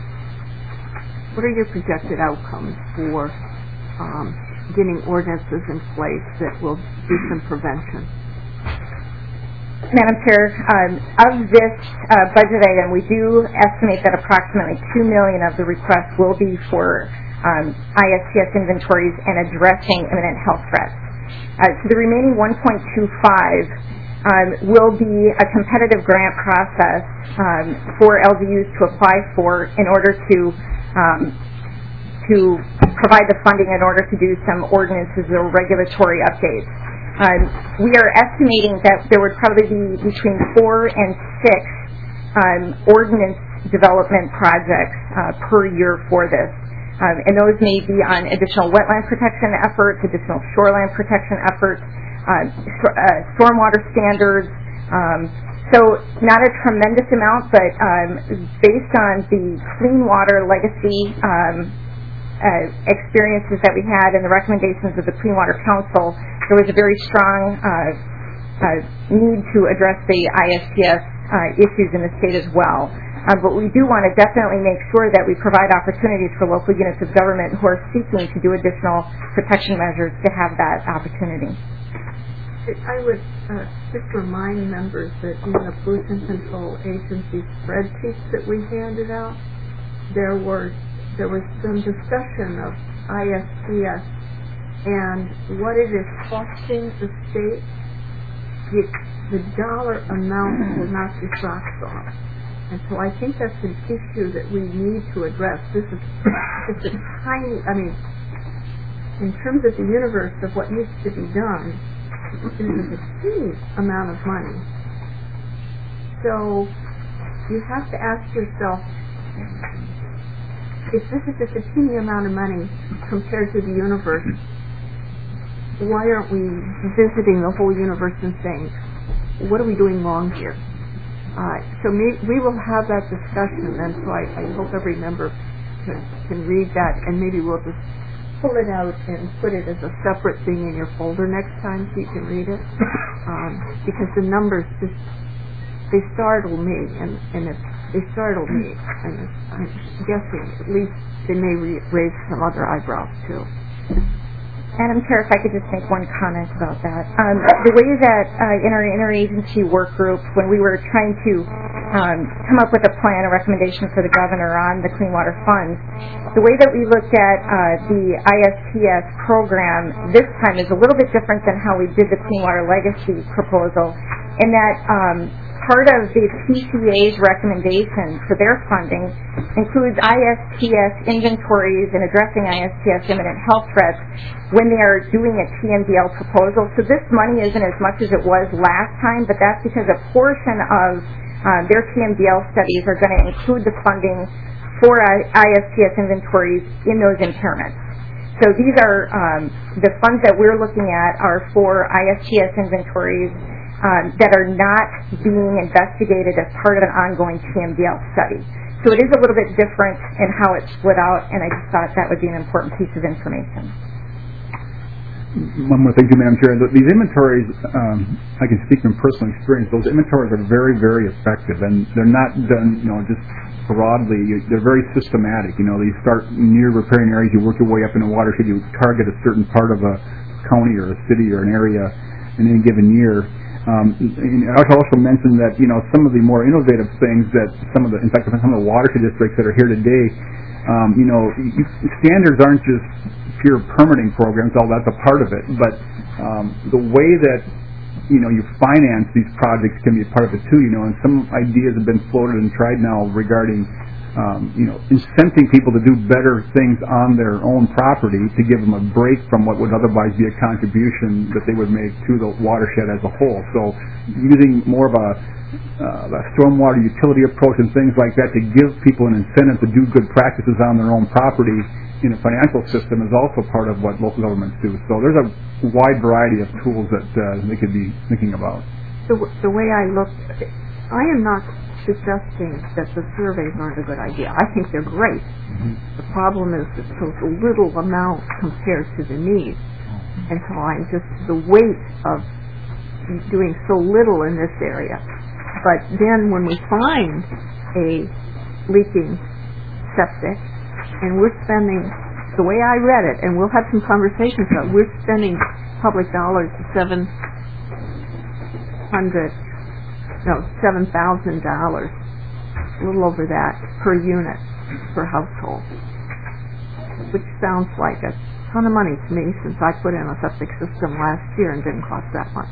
what are your projected outcomes for um, getting ordinances in place that will do some prevention? Madam Chair, um, of this uh, budget item, we do estimate that approximately two million dollars of the request will be for um, I S T S inventories and addressing imminent health threats. Uh, so the remaining one point two five um, will be a competitive grant process um, for L D Us to apply for in order to um, to provide the funding in order to do some ordinances or regulatory updates. Um, we are estimating that there would probably be between four and six um, ordinance development projects uh, per year for this. Um, and those may be on additional wetland protection efforts, additional shoreline protection efforts, uh, uh, stormwater standards. Um, so not a tremendous amount, but um, based on the Clean Water Legacy um, uh, experiences that we had and the recommendations of the Clean Water Council, there was a very strong uh, uh, need to address the I S T S uh, issues in the state as well. Uh, but we do want to definitely make sure that we provide opportunities for local units of government who are seeking to do additional protection measures to have that opportunity. I would uh, just remind members that in the Pollution Control Agency spreadsheets that we handed out, there were there was some discussion of I S T S and what it is costing the state. The, the dollar amount will not be socks off. And so I think that's an issue that we need to address. This is just a tiny, I mean, in terms of the universe of what needs to be done, it is a huge amount of money. So you have to ask yourself, if this is just a teeny amount of money compared to the universe, why aren't we visiting the whole universe and saying, what are we doing wrong here? Uh, so me, we will have that discussion, and so I, I hope every member can, can read that, and maybe we'll just pull it out and put it as a separate thing in your folder next time so you can read it. Um, because the numbers just, they startle me, and, and if they startle me, and I'm guessing at least they may re- raise some other eyebrows too. Madam Chair, if I could just make one comment about that. Um, the way that uh, in our interagency work group, when we were trying to um, come up with a plan, a recommendation for the governor on the Clean Water Fund, the way that we looked at uh, the I S T S program this time is a little bit different than how we did the Clean Water Legacy proposal, in that um, part of the P C A's recommendation for their funding includes I S T S inventories and addressing I S T S imminent health threats when they are doing a T M D L proposal. So this money isn't as much as it was last time, but that's because a portion of uh, their T M D L studies are going to include the funding for I S T S inventories in those impairments. So these are um, the funds that we're looking at are for I S T S inventories Um, that are not being investigated as part of an ongoing T M D L study. So it is a little bit different in how it's split out, and I just thought that would be an important piece of information. One more thing, too, Madam Chair. These inventories, um, I can speak from personal experience, those inventories are very, very effective, and they're not done, you know, just broadly. They're very systematic. You know, you start near riparian areas, you work your way up in a watershed, you target a certain part of a county or a city or an area in any given year. Um, I also mentioned that, you know, some of the more innovative things that some of the, in fact, some of the watershed districts that are here today, um, you know, standards aren't just pure permitting programs, all that's a part of it, but um, the way that, you know, you finance these projects can be a part of it too, you know, and some ideas have been floated and tried now regarding Um, you know, incenting people to do better things on their own property to give them a break from what would otherwise be a contribution that they would make to the watershed as a whole. So using more of a, uh, a stormwater utility approach and things like that to give people an incentive to do good practices on their own property in a financial system is also part of what local governments do. So there's a wide variety of tools that uh, they could be thinking about. The, the way I look, I am not suggesting that the surveys aren't a good idea. I think they're great. Mm-hmm. The problem is that so little amount compared to the need. And so I'm just the weight of doing so little in this area. But then when we find a leaking septic and we're spending, the way I read it, and we'll have some conversations about it, we're spending public dollars seven hundred, no, seven thousand dollars, a little over that per unit, per household, which sounds like a ton of money to me since I put in a septic system last year and didn't cost that much.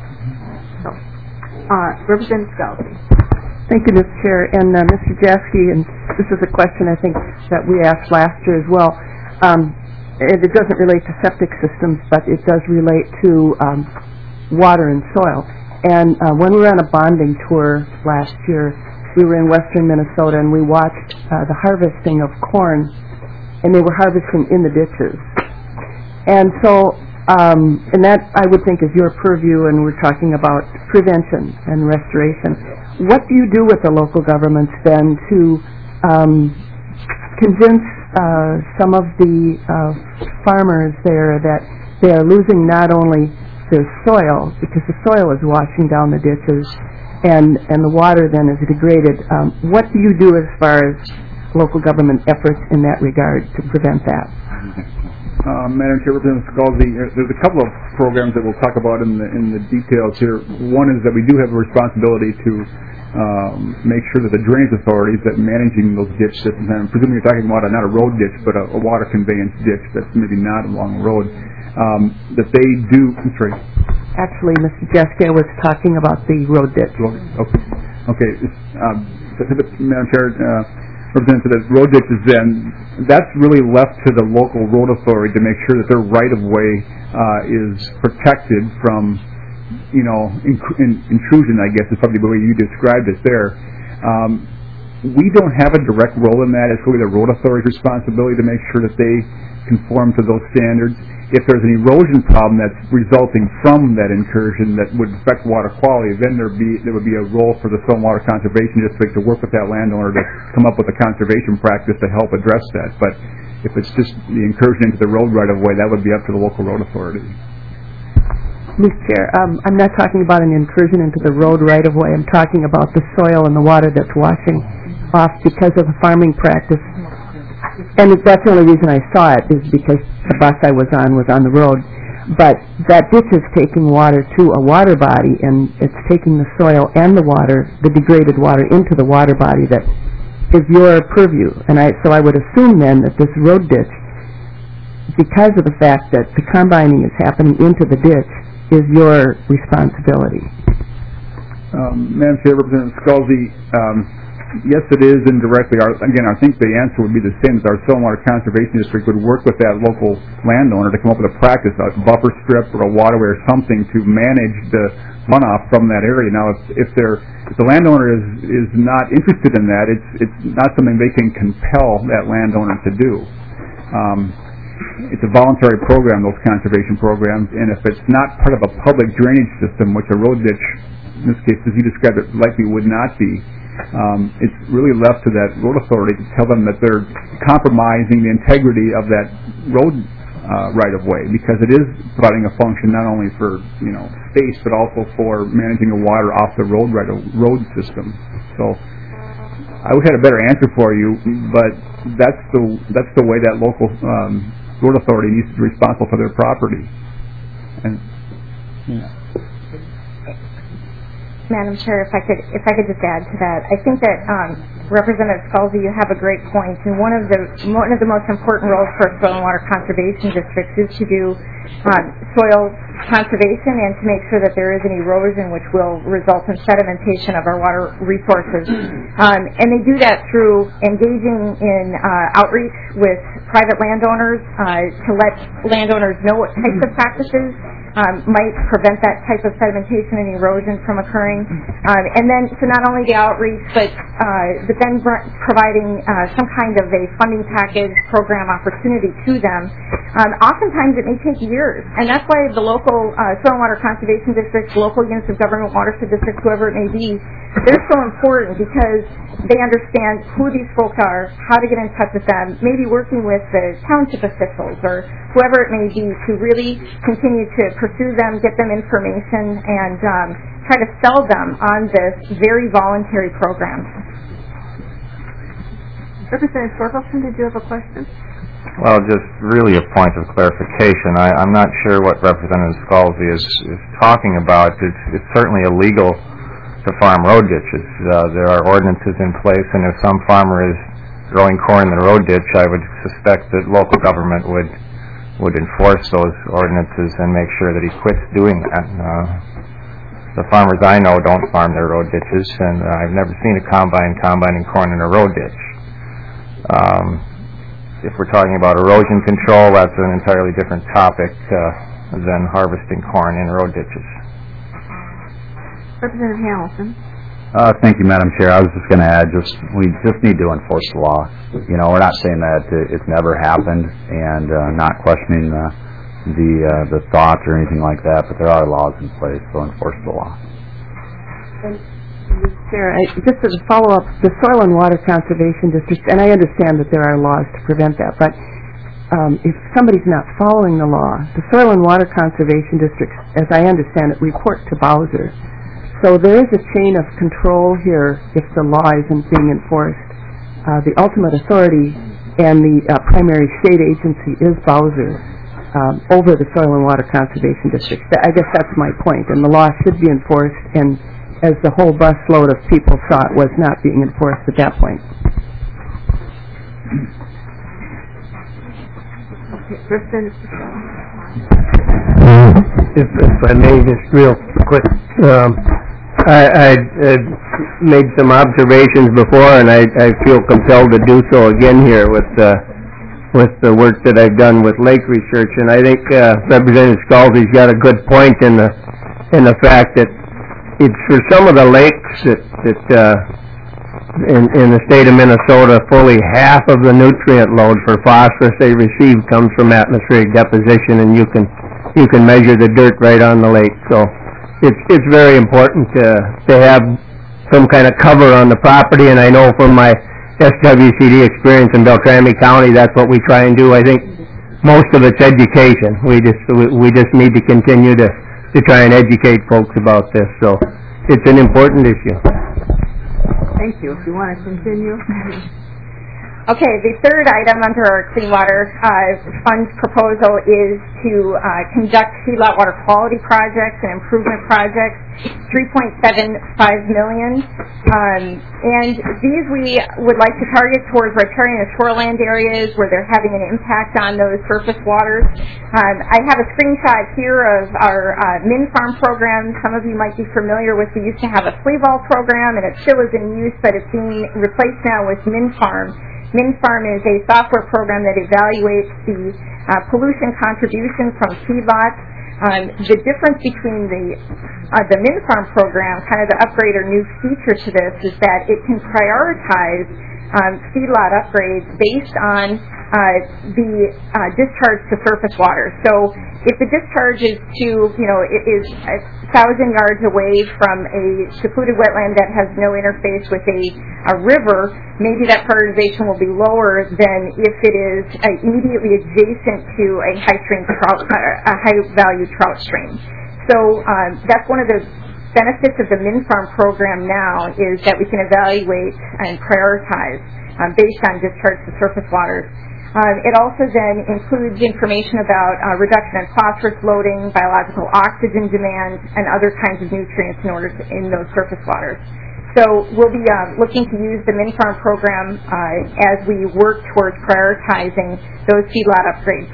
So, uh, Representative Scalzi. Thank you, Mister Chair. And uh, Mister Jaski, and this is a question I think that we asked last year as well. Um, it, it doesn't relate to septic systems, but it does relate to um, water and soil. And uh, when we were on a bonding tour last year, we were in western Minnesota and we watched uh, the harvesting of corn, and they were harvesting in the ditches. And so, um, and that I would think is your purview, and we're talking about prevention and restoration. What do you do with the local governments then to um, convince uh, some of the uh, farmers there that they are losing not only their soil, because the soil is washing down the ditches and, and the water then is degraded. Um, what do you do as far as local government efforts in that regard to prevent that? Uh, Madam Chair, Representative Scalzi, there's a couple of programs that we'll talk about in the, in the details here. One is that we do have a responsibility to um, make sure that the drainage authorities that managing those ditch systems, and I'm presuming you're talking about a, not a road ditch, but a, a water conveyance ditch that's maybe not along the road, um, that they do, I'm sorry. Actually, Mister Jaski, I was talking about the road ditch. Okay. Okay. Um, Madam Chair, uh, Representative, road ditches then, that's really left to the local road authority to make sure that their right-of-way uh, is protected from, you know, inc- in, intrusion, I guess is probably the way you described it there. Um, we don't have a direct role in that. It's really the road authority's responsibility to make sure that they conform to those standards. If there's an erosion problem that's resulting from that incursion that would affect water quality, then there be there would be a role for the Stormwater Conservation District to work with that landowner to come up with a conservation practice to help address that. But if it's just the incursion into the road right-of-way, that would be up to the local road authority. Mister Chair, um, I'm not talking about an incursion into the road right-of-way. I'm talking about the soil and the water that's washing off because of the farming practice. And that's the only reason I saw it is because the bus I was on was on the road. But that ditch is taking water to a water body, and it's taking the soil and the water, the degraded water, into the water body that is your purview. And I, so I would assume then that this road ditch, because of the fact that the combining is happening into the ditch, is your responsibility. Um, Madam Chair, Representative Scalzi, um, yes, it is indirectly. Our, again, I think the answer would be the same, that our Stormwater Conservation District would work with that local landowner to come up with a practice, a buffer strip or a waterway or something to manage the runoff from that area. Now, if, if, they're, if the landowner is, is not interested in that, it's, it's not something they can compel that landowner to do. Um, it's a voluntary program, those conservation programs, and if it's not part of a public drainage system, which a road ditch, in this case, as you described it, likely would not be, Um, it's really left to that road authority to tell them that they're compromising the integrity of that road uh, right-of-way, because it is providing a function not only for, you know, space, but also for managing the water off the road right road system. So I wish I had a better answer for you, but that's the that's the way that local um, road authority needs to be responsible for their property. And yeah. Madam Chair, if I could, if I could just add to that, I think that um, Representative Scalzi, you have a great point, and one of the one of the most important roles for stormwater conservation districts is to do um, soil conservation and to make sure that there isn't erosion, which will result in sedimentation of our water resources. Um, and they do that through engaging in uh, outreach with private landowners uh, to let landowners know what types of practices Um, might prevent that type of sedimentation and erosion from occurring, um, and then so not only the outreach, but uh, but then providing uh, some kind of a funding package program opportunity to them. Um, oftentimes, it may take years, and that's why the local uh, stormwater conservation districts, local units of government, watershed districts, whoever it may be, they're so important because they understand who these folks are, how to get in touch with them, maybe working with the township officials or whoever it may be to really continue to pursue them, get them information, and um, try to sell them on this very voluntary program. Representative Torkelson, did you have a question? Well, just really a point of clarification. I, I'm not sure what Representative Scalzi is, is talking about. It's, it's certainly illegal to farm road ditches. Uh, there are ordinances in place, and if some farmer is growing corn in the road ditch, I would suspect that local government would would enforce those ordinances and make sure that he quits doing that. Uh, the farmers I know don't farm their road ditches, and uh, I've never seen a combine combining corn in a road ditch. Um, if we're talking about erosion control, that's an entirely different topic uh, than harvesting corn in road ditches. Representative Hamilton. Uh, thank you, Madam Chair. I was just going to add, just we just need to enforce the law. You know, we're not saying that it's never happened, and uh, not questioning the the, uh, the thoughts or anything like that. But there are laws in place, so enforce the law. And, Mister Chair, I, just as a follow-up, the Soil and Water Conservation District, and I understand that there are laws to prevent that, but um, if somebody's not following the law, the Soil and Water Conservation District, as I understand it, report to Bowser. So there is a chain of control here if the law isn't being enforced. Uh, the ultimate authority and the uh, primary state agency is Bowser um, over the Soil and Water Conservation District. I guess that's my point, and the law should be enforced, and as the whole busload of people saw, it was not being enforced at that point. Okay, Kristen. If, if I may, just real quick. Um, I, I uh, made some observations before, and I, I feel compelled to do so again here with uh, with the work that I've done with lake research. And I think uh, Representative Scalzi's got a good point in the in the fact that it's for some of the lakes that that uh, in in the state of Minnesota, fully half of the nutrient load for phosphorus they receive comes from atmospheric deposition, and you can you can measure the dirt right on the lake. So it's it's very important to to have some kind of cover on the property, and I know from my S W C D experience in Beltrami County, that's what we try and do. I think most of it's education. We just we, we just need to continue to to try and educate folks about this. So it's an important issue. Thank you. If you want to continue. Okay, the third item under our Clean Water uh, Fund's proposal is to uh, conduct feedlot water quality projects and improvement projects, three point seven five million dollars. Um, and these we would like to target towards riparian and shoreland areas where they're having an impact on those surface waters. Um, I have a screenshot here of our uh, Min Farm program. Some of you might be familiar with, we used to have a flea ball program, and it still is in use, but it's being replaced now with Min Farm. Min Farm is a software program that evaluates the uh, pollution contribution from feedlots. Um, the difference between the uh, the Min Farm program, kind of the upgrade or new feature to this, is that it can prioritize um, feedlot upgrades based on uh, the uh, discharge to surface water. So if the discharge is to, you know, it is a thousand yards away from a secluded wetland that has no interface with a, a river, maybe that prioritization will be lower than if it is uh, immediately adjacent to a high stream trout, uh, a high value trout stream. So uh, that's one of the benefits of the Min Farm program now, is that we can evaluate and prioritize um, based on discharge to surface waters. Um, it also then includes information about uh, reduction in phosphorus loading, biological oxygen demand, and other kinds of nutrients in order to, in those surface waters. So we'll be uh, looking to use the Min Farm program uh, as we work towards prioritizing those feedlot upgrades.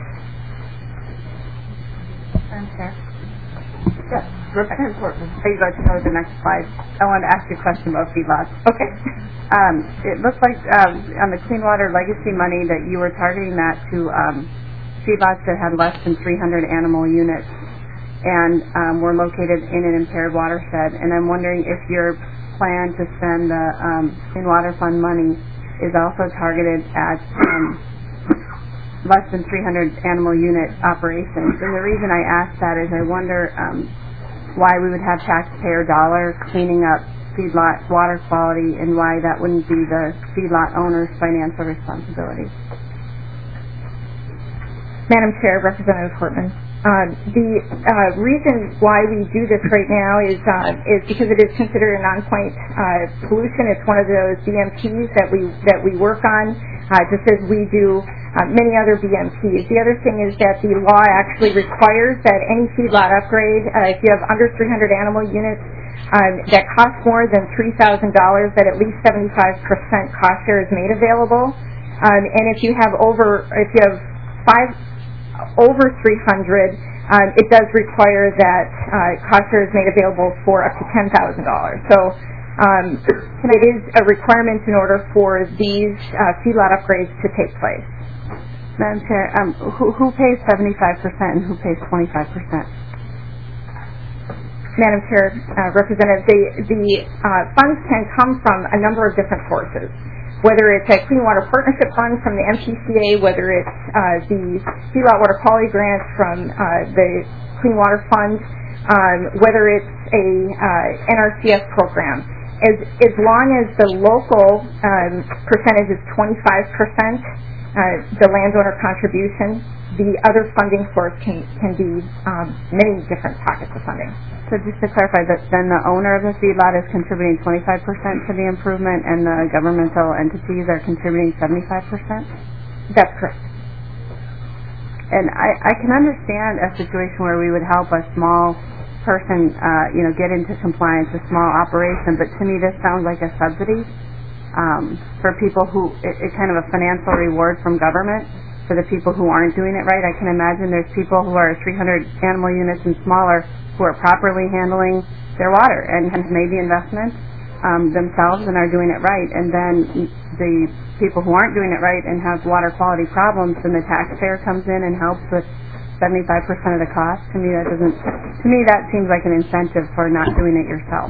Yes, Representative Portman. Are you going to go to the next slide? I wanted to ask you a question about feedlots. Okay. Um, it looks like um, on the Clean Water Legacy money that you were targeting that to um, feedlots that had less than three hundred animal units and um, were located in an impaired watershed. And I'm wondering if your plan to spend the um, Clean Water Fund money is also targeted at um, less than three hundred animal unit operations. And the reason I ask that is I wonder um, why we would have taxpayer dollars cleaning up feedlot water quality, and why that wouldn't be the feedlot owner's financial responsibility. Madam Chair, Representative Portman. Um, the uh, reason why we do this right now is uh, is because it is considered a non-point uh, pollution. It's one of those B M Ps that we that we work on, uh, just as we do uh, many other B M Ps. The other thing is that the law actually requires that any feedlot upgrade, uh, if you have under three hundred animal units um, that cost more than three thousand dollars, that at least seventy-five percent cost share is made available. Um, and if you have over, if you have five. over three hundred, um, it does require that uh, cost share is made available for up to ten thousand dollars. So um, it is a requirement in order for these uh, feedlot upgrades to take place. Madam Chair, um, who, who pays seventy-five percent and who pays twenty-five percent? Madam Chair, uh, Representative, the, the uh, funds can come from a number of different sources. Whether it's a Clean Water Partnership Fund from the M P C A, whether it's uh, the Feedlot Water Quality Grant from uh, the Clean Water Fund, um, whether it's a uh, N R C S program. As, as long as the local um, percentage is twenty-five percent, uh, the landowner contribution, the other funding source can, can be um, many different pockets of funding. So just to clarify, that then the owner of the feedlot is contributing twenty-five percent to the improvement and the governmental entities are contributing seventy-five percent? That's correct. And I, I can understand a situation where we would help a small person, uh, you know, get into compliance, a small operation, but to me this sounds like a subsidy um, for people who, it, it's kind of a financial reward from government for the people who aren't doing it right. I can imagine there's people who are three hundred animal units and smaller who are properly handling their water and have made the investment um, themselves and are doing it right. And then the people who aren't doing it right and have water quality problems, then the taxpayer comes in and helps with seventy-five percent of the cost. To me, that doesn't. To me, that seems like an incentive for not doing it yourself.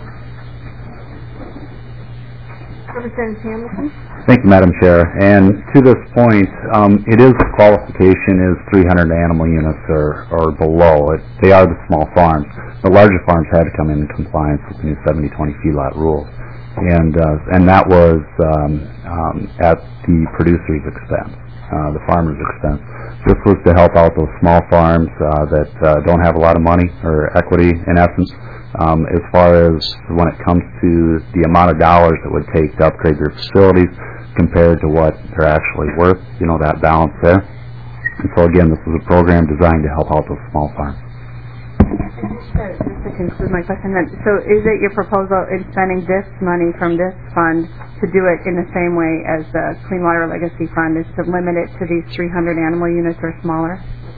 Representative Hamilton? Thank you, Madam Chair. And to this point, um, it is qualification is three hundred animal units or, or below. It, they are the small farms. The larger farms had to come into compliance with the new seventy twenty feedlot rules, and uh, and that was um, um, at the producer's expense, uh, the farmer's expense. This was to help out those small farms uh, that uh, don't have a lot of money or equity, in essence. Um, as far as when it comes to the amount of dollars it would take to upgrade their facilities compared to what they're actually worth, you know, that balance there. And so again, this is a program designed to help out those small farms. Just to, just to conclude my question then, so is it your proposal in spending this money from this fund to do it in the same way as the Clean Water Legacy Fund is to limit it to these three hundred animal units or smaller?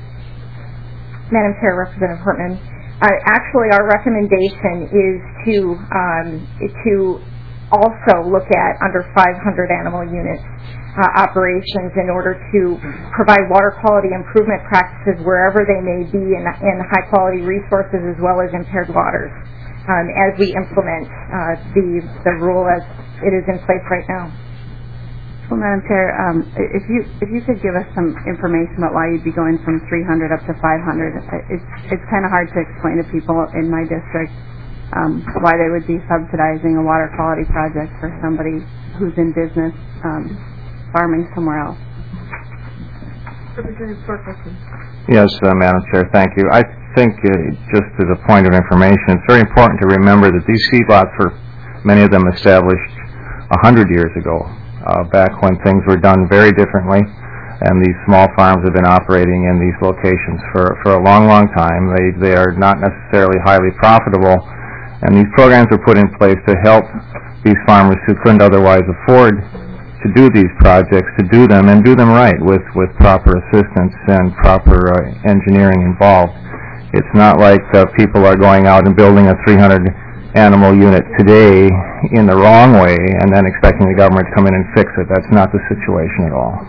Madam Chair, Representative Hartman, Uh, actually, our recommendation is to um, to also look at under five hundred animal unit uh, operations in order to provide water quality improvement practices wherever they may be in, in high quality resources as well as impaired waters um, as we implement uh, the the rule as it is in place right now. Well, Madam Chair, um, if you if you could give us some information about why you'd be going from three hundred up to five hundred, it's it's kind of hard to explain to people in my district um, why they would be subsidizing a water quality project for somebody who's in business um, farming somewhere else. Representative Torkelson. Yes, uh, Madam Chair, thank you. I think uh, just as a point of information, it's very important to remember that these feedlots were, many of them established a hundred years ago. Uh, back when things were done very differently, and these small farms have been operating in these locations for, for a long, long time. They they are not necessarily highly profitable, and these programs were put in place to help these farmers who couldn't otherwise afford to do these projects, to do them and do them right with, with proper assistance and proper uh, engineering involved. It's not like uh, people are going out and building a three hundred animal unit today in the wrong way and then expecting the government to come in and fix it. That's not the situation at all.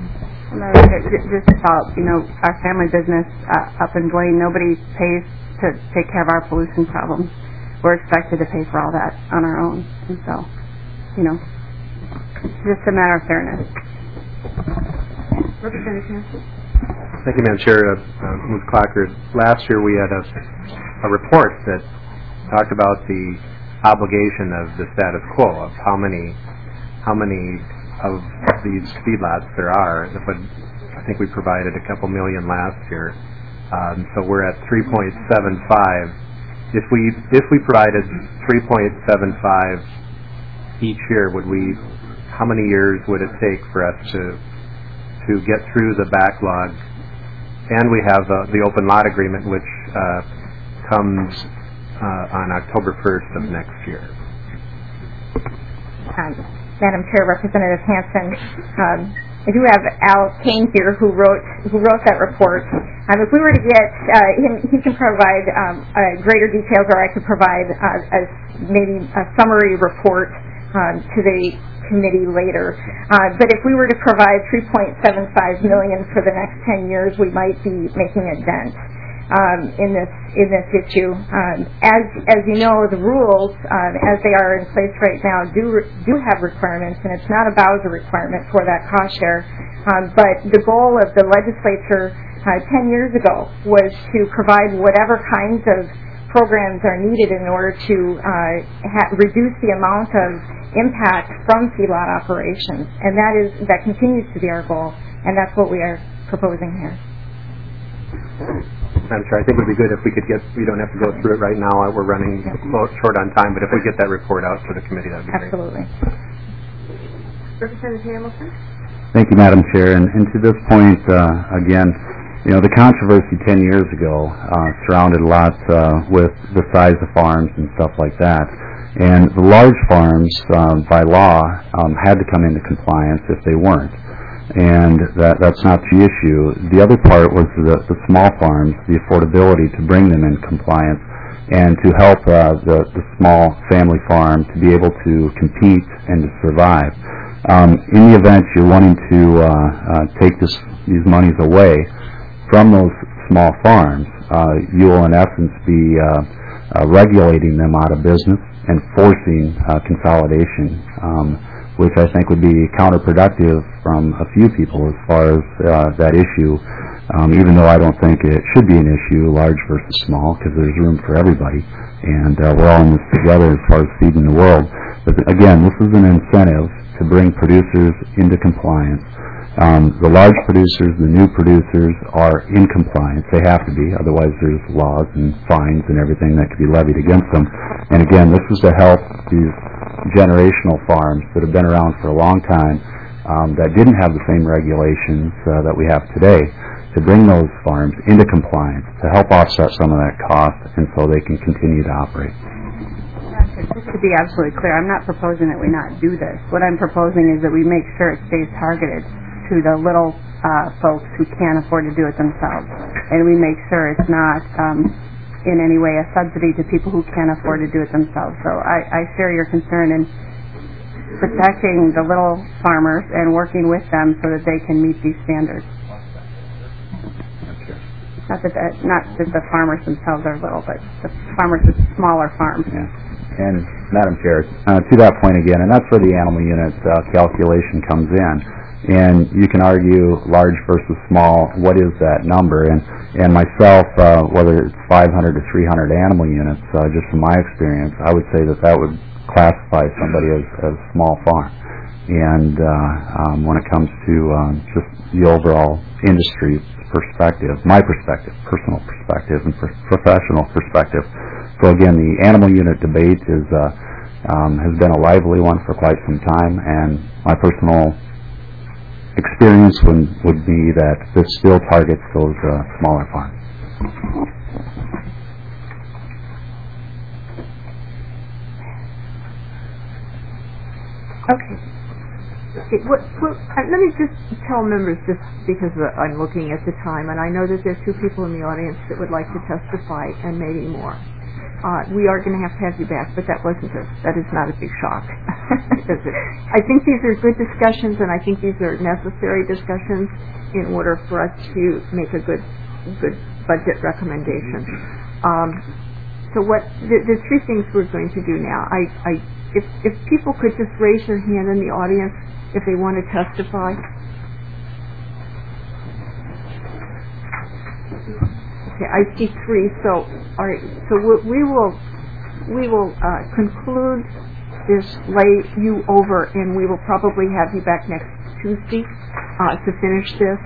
Just to follow up, you know, our family business uh, up in Blaine, nobody pays to take care of our pollution problems. We're expected to pay for all that on our own. And so, you know, it's just a matter of fairness. Representative Hanson. Thank you, Madam Chair. Uh, uh, Miz Clocker, last year we had a, a report that talked about the obligation of the status quo of how many how many of these feedlots there are. But I think we provided a couple million last year. Um, so we're at three point seven five. If we if we provided three point seven five each year, would we? How many years would it take for us to to get through the backlog? And we have uh, the open lot agreement, which uh, comes uh, on October first of next year. Um, Madam Chair, Representative Hansen, um, I do have Al Kane here, who wrote who wrote that report. Um, if we were to get uh, him, he can provide um, uh, greater details, or I could provide uh, a, maybe a summary report um, to the committee later. Uh, but if we were to provide three point seven five million dollars for the next ten years, we might be making a dent um, in this in this issue. Um, as as you know, the rules um, as they are in place right now do do have requirements, and it's not a Bowser requirement for that cost share. Um, but the goal of the legislature uh, ten years ago was to provide whatever kinds of programs are needed in order to uh, ha- reduce the amount of impact from feedlot operations, and that is that continues to be our goal, and that's what we are proposing here. Madam Chair, I think it would be good if we could get, we don't have to go through it right now, we're running short on time, but if we get that report out to the committee, that would be Absolutely. great. Absolutely. Representative Hamilton? Thank you, Madam Chair. And, and to this point, uh, again, you know, the controversy ten years ago uh, surrounded lots uh, with the size of farms and stuff like that. And the large farms, um, by law, um, had to come into compliance if they weren't. And that, that's not the issue. The other part was the, the small farms, the affordability to bring them in compliance and to help uh, the, the small family farm to be able to compete and to survive. Um, in the event you're wanting to uh, uh, take this, these monies away from those small farms, uh, you will in essence be uh, uh, regulating them out of business and forcing uh, consolidation, um, which I think would be counterproductive from a few people as far as uh, that issue, um, even though I don't think it should be an issue, large versus small, because there's room for everybody, and uh, we're all in this together as far as feeding the world. But again, this is an incentive to bring producers into compliance. Um, the large producers, the new producers, are in compliance. They have to be, otherwise there's laws and fines and everything that could be levied against them. And again, this is to help these generational farms that have been around for a long time, um, that didn't have the same regulations uh, that we have today, to bring those farms into compliance, to help offset some of that cost, and so they can continue to operate. Just to be absolutely clear, I'm not proposing that we not do this. What I'm proposing is that we make sure it stays targeted to the little uh, folks who can't afford to do it themselves, and we make sure it's not um, in any way a subsidy to people who can't afford to do it themselves. So I, I share your concern in protecting the little farmers and working with them so that they can meet these standards. Not that the, not that the farmers themselves are little, but the farmers with smaller farms. Yeah. And Madam Chair, uh, to that point again, and that's where the animal unit uh, calculation comes in. And you can argue large versus small, what is that number? And and myself, uh, whether it's five hundred to three hundred animal units, uh, just from my experience, I would say that that would classify somebody as, as small farm. And uh, um, when it comes to um, just the overall industry perspective, my perspective, personal perspective, and pro- professional perspective. So again, the animal unit debate is uh, um, has been a lively one for quite some time, and my personal experience would, would be that this still targets those uh, smaller farms. Okay. Okay, what, what, uh, let me just tell members, just because uh, I'm looking at the time, and I know that there are two people in the audience that would like to testify, and maybe more. Uh, we are going to have to have you back, but that wasn't a, that is not a big shock. I think these are good discussions, and I think these are necessary discussions in order for us to make a good, good budget recommendation. Um, so what the, the three things we're going to do now, I, I, if, if people could just raise their hand in the audience if they want to testify. Okay, I see three. So, all right. So we will we will uh, conclude this, lay you over, and we will probably have you back next Tuesday uh, to finish this.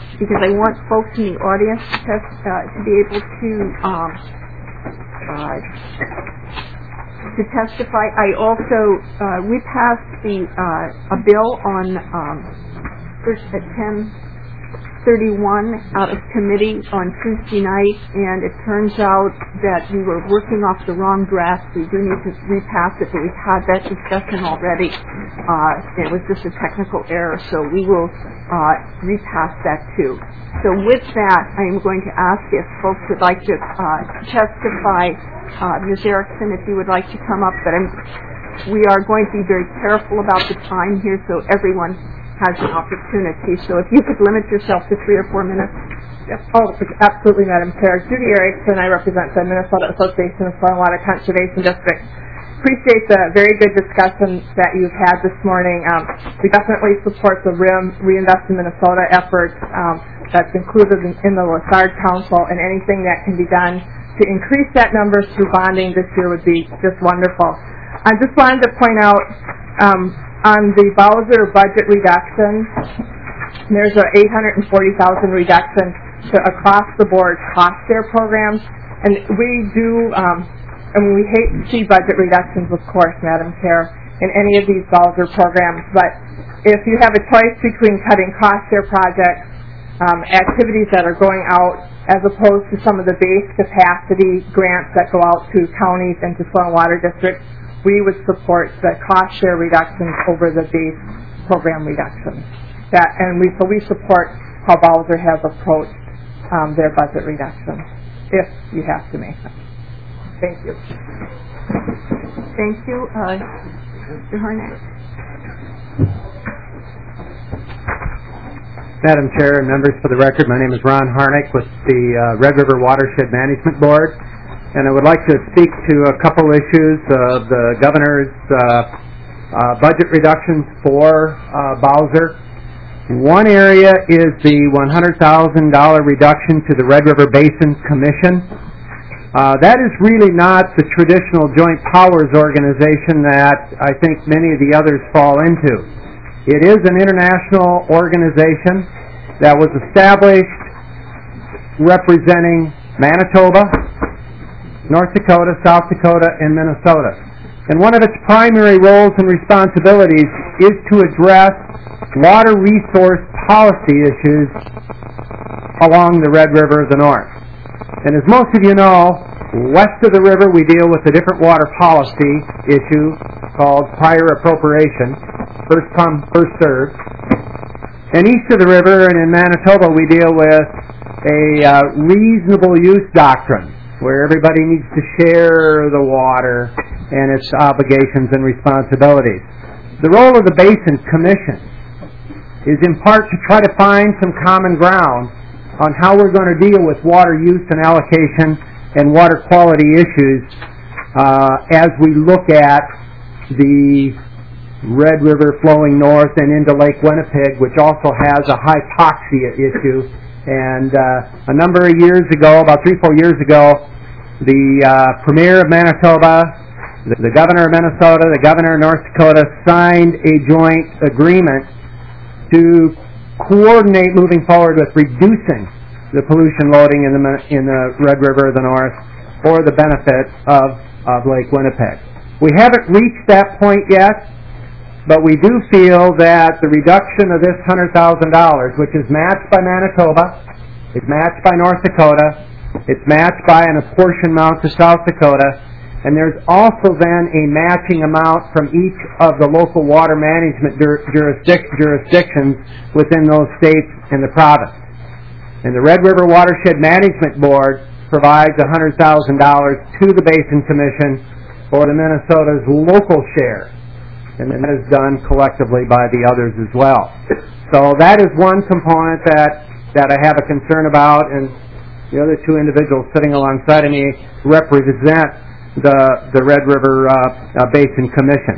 because I want folks in the audience to, test, uh, to be able to um, uh, to testify. I also uh, we passed the uh, a bill on um, first at ten thirty-one out of committee on Tuesday night, and it turns out that we were working off the wrong draft. We do need to repass it, but we've had that discussion already. Uh, it was just a technical error, so we will uh, repass that too. So with that, I am going to ask if folks would like to uh, testify. Uh, Miz Erickson, if you would like to come up, but I'm, we are going to be very careful about the time here, so everyone has an opportunity. So if you could limit yourself to three or four minutes. Yes. Oh, absolutely, Madam Chair. Judy Erickson, I represent the Minnesota Association of Soil and Water Conservation Districts. Appreciate the very good discussion that you've had this morning. Um, we definitely support the R I M, Reinvest in Minnesota efforts um, that's included in, in the LaSarge Council, and anything that can be done to increase that number through bonding this year would be just wonderful. I just wanted to point out um, on the Bowser budget reduction, there's an eight hundred forty thousand dollars reduction to across the board cost share programs, and we do, um, I mean, we hate to see budget reductions, of course, Madam Chair, in any of these Bowser programs, but if you have a choice between cutting cost share projects, um, activities that are going out, as opposed to some of the base capacity grants that go out to counties and to soil and water districts, we would support the cost share reductions over the base program reductions. That, and we, so we support how Bowser has approached um, their budget reductions, if you have to make them. Thank you. Thank you. Uh, Mister Harnack. Madam Chair and members, for the record, my name is Ron Harnack with the uh, Red River Watershed Management Board, and I would like to speak to a couple issues of the Governor's uh, uh, budget reductions for uh, Bowser. One area is the one hundred thousand dollars reduction to the Red River Basin Commission. Uh, that is really not the traditional joint powers organization that I think many of the others fall into. It is an international organization that was established representing Manitoba, North Dakota, South Dakota, and Minnesota. And one of its primary roles and responsibilities is to address water resource policy issues along the Red River of the North. And as most of you know, west of the river we deal with a different water policy issue called prior appropriation, first come, first served. And east of the river and in Manitoba we deal with a uh, reasonable use doctrine, where everybody needs to share the water and its obligations and responsibilities. The role of the Basin Commission is in part to try to find some common ground on how we're going to deal with water use and allocation and water quality issues uh, as we look at the Red River flowing north and into Lake Winnipeg, which also has a hypoxia issue. And uh, a number of years ago, about three, four years ago, the uh, Premier of Manitoba, the, the Governor of Minnesota, the Governor of North Dakota signed a joint agreement to coordinate moving forward with reducing the pollution loading in the in the Red River of the North for the benefit of, of Lake Winnipeg. We haven't reached that point yet, but we do feel that the reduction of this one hundred thousand dollars, which is matched by Manitoba, is matched by North Dakota, it's matched by an apportioned amount to South Dakota, and there's also then a matching amount from each of the local water management jurisdic- jurisdictions within those states and the province. And the Red River Watershed Management Board provides one hundred thousand dollars to the Basin Commission for the Minnesota's local share. And that is done collectively by the others as well. So that is one component that, that I have a concern about, and the other two individuals sitting alongside of me represent the, the Red River uh, uh, Basin Commission.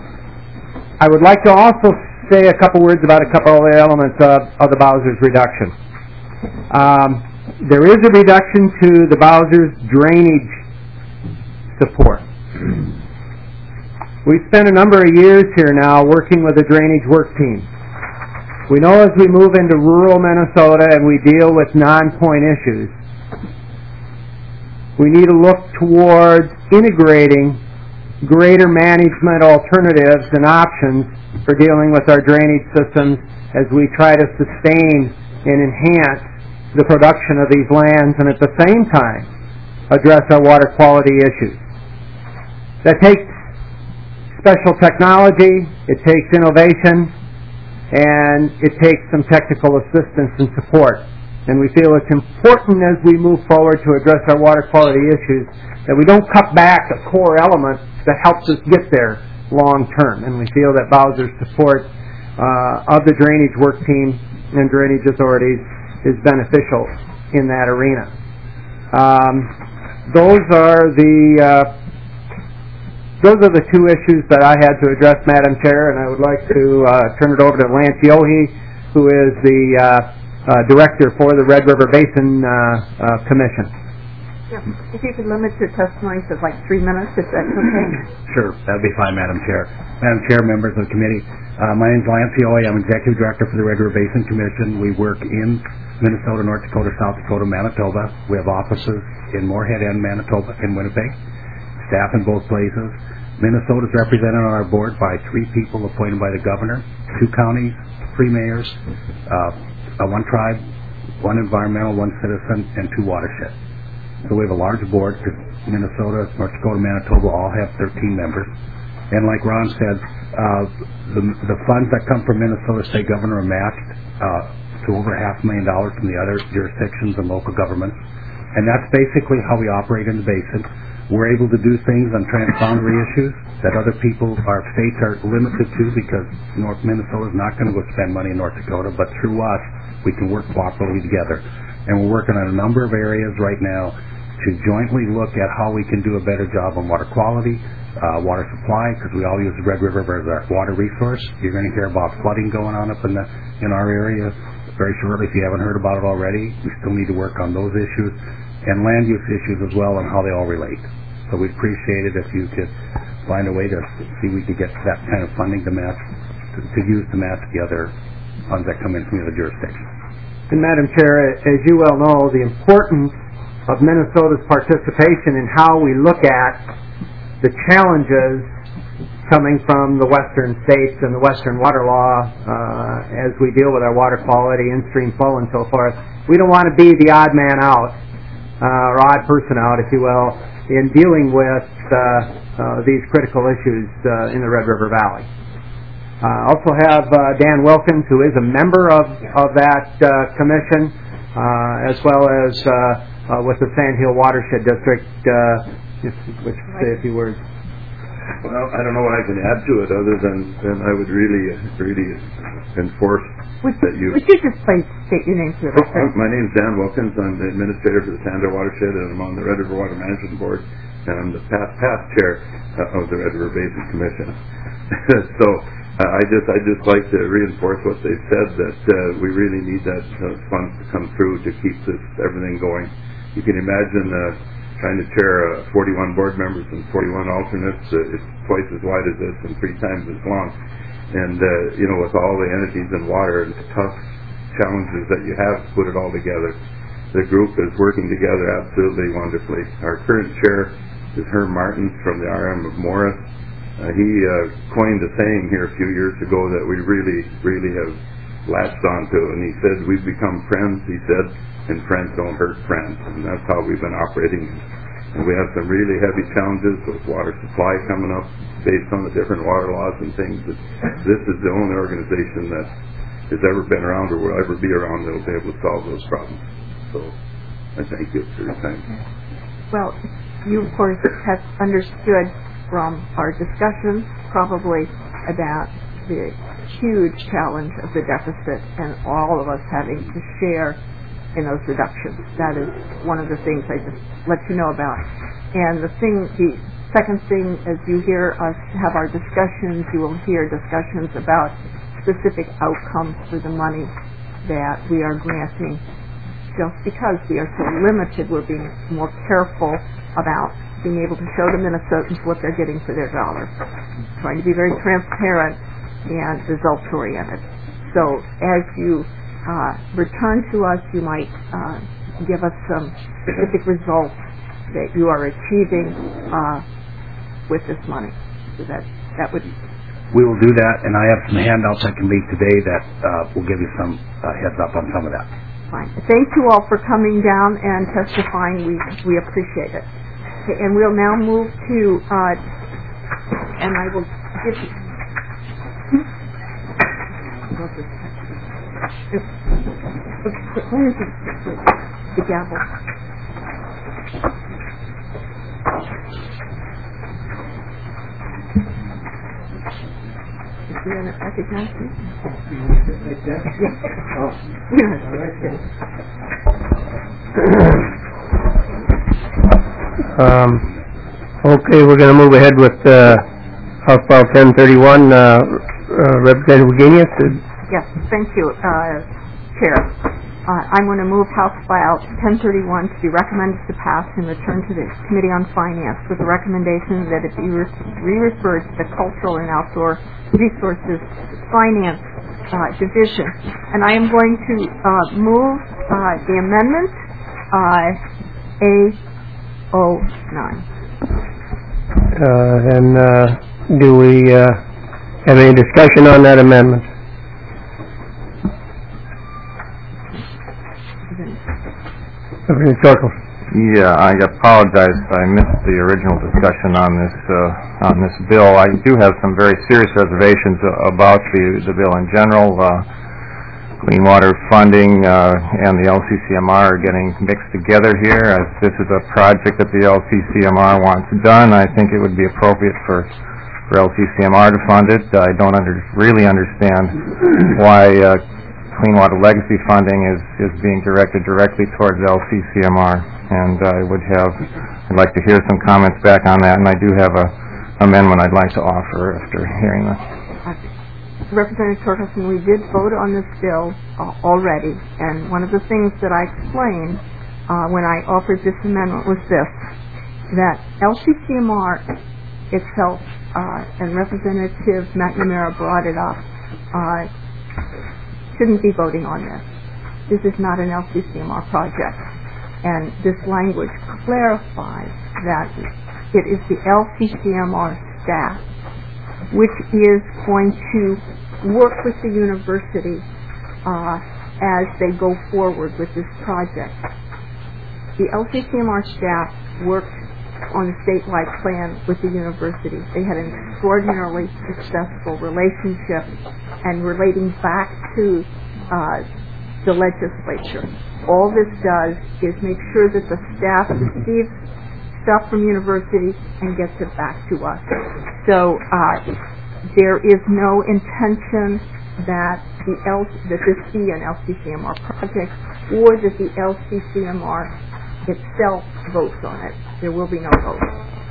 I would like to also say a couple words about a couple of the elements of, of the Bowser's reduction. Um, there is a reduction to the Bowser's drainage support. We've spent a number of years here now working with the drainage work team. We know as we move into rural Minnesota and we deal with non-point issues, we need to look towards integrating greater management alternatives and options for dealing with our drainage systems as we try to sustain and enhance the production of these lands and at the same time address our water quality issues. That takes special technology, it takes innovation, and it takes some technical assistance and support. And we feel it's important as we move forward to address our water quality issues that we don't cut back a core element that helps us get there long term. And we feel that Bowser's support uh, of the drainage work team and drainage authorities is beneficial in that arena. Um, those are the uh, those are the two issues that I had to address, Madam Chair, and I would like to uh, turn it over to Lance Yohe, who is the uh, uh, director for the Red River Basin uh, uh, Commission. Yeah. If you could limit your testimony to like three minutes, if that's okay. Sure, that'll be fine, Madam Chair. Madam Chair, members of the committee, uh, my name is Lance Yohe. I'm Executive Director for the Red River Basin Commission. We work in Minnesota, North Dakota, South Dakota, Manitoba. We have offices in Moorhead and Manitoba and Winnipeg. Staff in both places. Minnesota is represented on our board by three people appointed by the governor, two counties, three mayors, uh, one tribe, one environmental, one citizen, and two watersheds. So we have a large board because Minnesota, North Dakota, Manitoba all have thirteen members. And like Ron said, uh, the, the funds that come from Minnesota State Governor are matched uh, to over half a million dollars from the other jurisdictions and local governments. And that's basically how we operate in the basin. We're able to do things on transboundary issues that other people, our states are limited to because North Minnesota is not going to go spend money in North Dakota, but through us, we can work cooperatively together. And we're working on a number of areas right now to jointly look at how we can do a better job on water quality, uh, water supply, because we all use the Red River as our water resource. You're going to hear about flooding going on up in the in our area very shortly. If you haven't heard about it already, we still need to work on those issues and land use issues as well and how they all relate. So we'd appreciate it if you could find a way to see if we could get that kind of funding to match, to, to use to match the other funds that come in from the other jurisdictions. And Madam Chair, as you well know, the importance of Minnesota's participation in how we look at the challenges coming from the western states and the western water law uh, as we deal with our water quality, in-stream flow, and so forth. We don't want to be the odd man out, uh, or odd person out, if you will, in dealing with uh, uh, these critical issues uh, in the Red River Valley. I uh, also have uh, Dan Wilkins, who is a member of, of that uh, commission, uh, as well as uh, uh, with the Sand Hill Watershed District, uh, if, which say a few words. Well, I don't know what I can add to it other than, than I would really, really enforce would, that you... Would you just please state your name for the record? My name is Dan Wilkins. I'm the administrator for the Sand Hill Watershed, and I'm on the Red River Water Management Board, and I'm the past, past chair uh, of the Red River Basin Commission. So uh, I just I just like to reinforce what they said, that uh, we really need that uh, funds to come through to keep this everything going. You can imagine uh, trying to chair uh, forty-one board members and forty-one alternates. Uh, it's twice as wide as this and three times as long. And, uh, you know, with all the entities in water and the tough challenges that you have to put it all together, the group is working together absolutely wonderfully. Our current chair is Herm Martins from the R M of Morris. Uh, he uh, coined a saying here a few years ago that we really, really have latched onto, and he said, we've become friends, he said, and friends don't hurt friends. And that's how we've been operating. And we have some really heavy challenges with water supply coming up based on the different water laws and things. This is the only organization that has ever been around or will ever be around that will be able to solve those problems. So I thank you for your time. Well, you, of course, have understood from our discussions probably about the huge challenge of the deficit and all of us having to share in those reductions. That is one of the things I just let you know about. And the thing, the second thing, as you hear us have our discussions, you will hear discussions about specific outcomes for the money that we are granting. Just because we are so limited, we're being more careful about being able to show the Minnesotans what they're getting for their dollar. Trying to be very transparent and results-oriented. So as you uh, return to us, you might uh, give us some specific results that you are achieving uh, with this money. So that that would. We will do that, and I have some handouts I can make today that uh, will give you some uh, heads up on some of that. Fine. Thank you all for coming down and testifying. We we appreciate it. Okay, and we'll now move to, uh, and I will give you. Where is it? The gavel. Is he going to recognize me? Yes. Oh. Um, okay, we're going to move ahead with uh, House File ten thirty-one. Uh, uh, Representative Wagenius? Yes, thank you, uh, Chair. Uh, I'm going to move House File ten thirty-one to be recommended to pass and return to the Committee on Finance with the recommendation that it be re-referred to the Cultural and Outdoor Resources Finance uh, Division. And I am going to uh, move uh, the amendment uh, A oh nine. Uh, and uh, do we uh, have any discussion on that amendment? Representative Torkel. Yeah, I apologize. I missed the original discussion on this uh, on this bill. I do have some very serious reservations about the the bill in general. Uh, clean water funding uh, and the L C C M R are getting mixed together here. As this is a project that the L C C M R wants done, I think it would be appropriate for for L C C M R to fund it. I don't under, really understand why uh, Clean Water Legacy funding is, is being directed directly towards L C C M R, and I would have, I'd like to hear some comments back on that, and I do have a amendment I'd like to offer after hearing that. Representative Torkelson, we did vote on this bill uh, already, and one of the things that I explained uh, when I offered this amendment was this, that L C C M R itself, uh, and Representative McNamara brought it up, uh, shouldn't be voting on this. This is not an L C C M R project. And this language clarifies that it is the L C C M R staff which is going to work with the university uh, as they go forward with this project. The L C C M R staff worked on a statewide plan with the university. They had an extraordinarily successful relationship, and relating back to uh, the legislature. All this does is make sure that the staff receives stuff from university and gets it back to us. So uh, there is no intention that the L that this be an L C C M R project, or that the L C C M R itself votes on it. There will be no vote.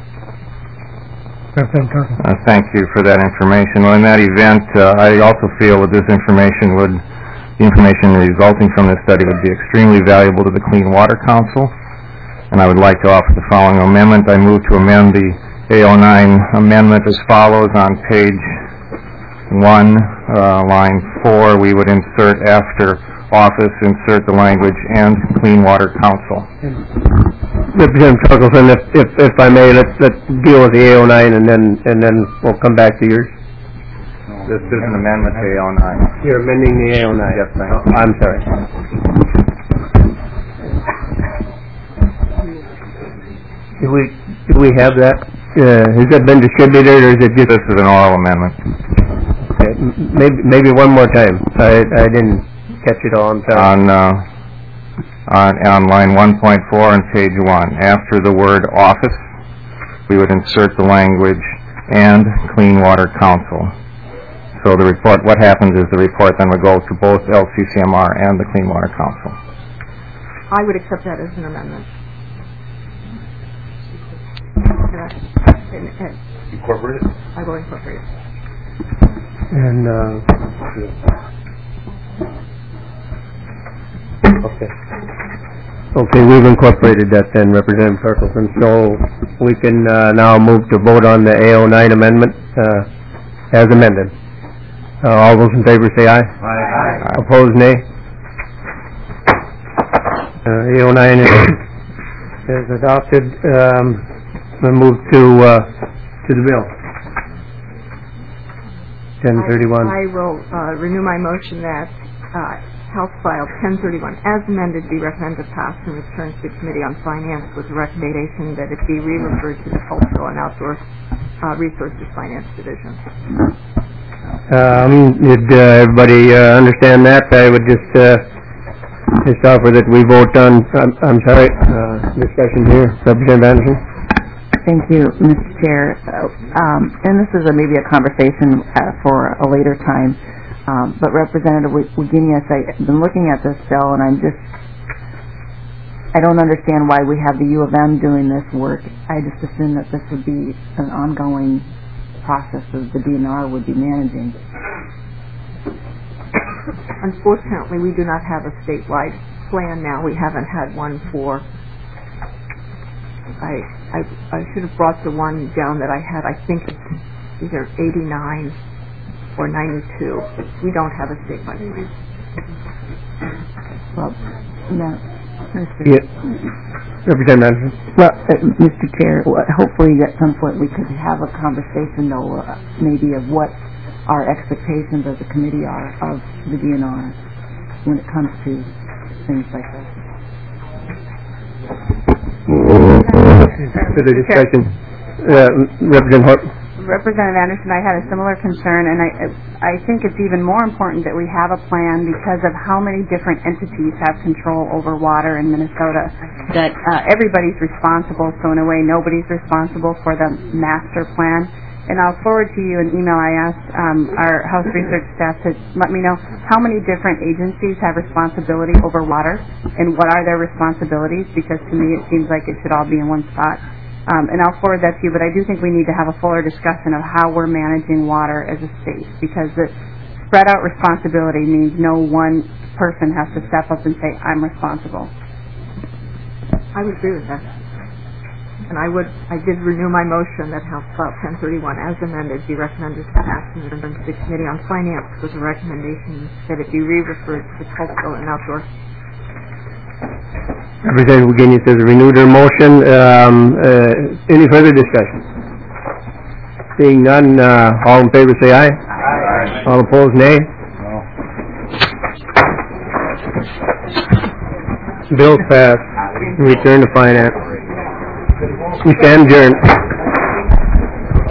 Uh, thank you for that information. Well, in that event, uh, I also feel that this information would, the information resulting from this study would be extremely valuable to the Clean Water Council, and I would like to offer the following amendment. I move to amend the A oh nine amendment as follows. On page one, uh, line four, we would insert after office, insert the language, and Clean Water Council. Representative Torkelson, if, if if I may, let's let's deal with the A oh nine, and then and then we'll come back to yours. This is an amendment to A oh nine. You're amending the A oh nine. Yes, thank you. I'm sorry. Do we do we have that? Uh, has that been distributed, or is it just? This is an oral amendment. Okay, m- maybe maybe one more time. I I didn't catch it all. I'm sorry. On uh, on on line one point four on page one, after the word office, we would insert the language and Clean Water Council. So the report, what happens is the report then would go to both L C C M R and the Clean Water Council. I would accept that as an amendment. And, and Incorporate it? I will incorporate it. And uh, okay. Okay, we've incorporated that then, Representative Torkelson. So we can uh, now move to vote on the A oh nine amendment uh, as amended. Uh, all those in favor say aye. Aye. Opposed, nay. Uh, eight oh nine is, is adopted. Um, we move to uh, to the bill. ten thirty-one. I, I will uh, renew my motion that uh, House File ten thirty-one, as amended, be recommended passed and returned to the Committee on Finance with the recommendation that it be re-referred to the Cultural and Outdoor uh, Resources Finance Division. Um, did uh, everybody uh, understand that? I would just uh, just offer that we vote on. I'm, I'm sorry. Uh, discussion here, Representative Anderson. Thank you, Mister Chair. Uh, um, and this is a, maybe a conversation uh, for a later time. Um, but Representative Wagenius, I've been looking at this bill, and I'm just, I don't understand why we have the U of M doing this work. I just assume that this would be an ongoing process that the D N R would be managing. Unfortunately, we do not have a statewide plan now. We haven't had one for, I, I, I should have brought the one down that I had, I think it's either eighty-nine or ninety-two. We don't have a statewide plan. Well, no, Mister Yeah. Representative Anderson. Well, uh, Mister Chair, w- hopefully at some point we could have a conversation, though, uh, maybe of what our expectations as a committee are of the D N R when it comes to things like this. Further discussion. Uh, Representative Hort. Representative Anderson, I had a similar concern, and I I think it's even more important that we have a plan because of how many different entities have control over water in Minnesota, that uh, everybody's responsible, so in a way nobody's responsible for the master plan. And I'll forward to you an email I asked um, our House Research staff to let me know how many different agencies have responsibility over water and what are their responsibilities, because to me it seems like it should all be in one spot. Um, and I'll forward that to you, but I do think we need to have a fuller discussion of how we're managing water as a state, because the spread out responsibility means no one person has to step up and say, I'm responsible. I would agree with that. And I would, I did renew my motion that House File ten thirty-one, as amended, be recommended to pass and returned to the Committee on Finance with a recommendation that it be re-referred to the Cultural and Outdoor. Representative Wagenius has renewed her motion. Um, uh, any further discussion? Seeing none, uh, all in favor say aye. Aye. All opposed, nay. No. Bill passed. Return to finance. We stand adjourned.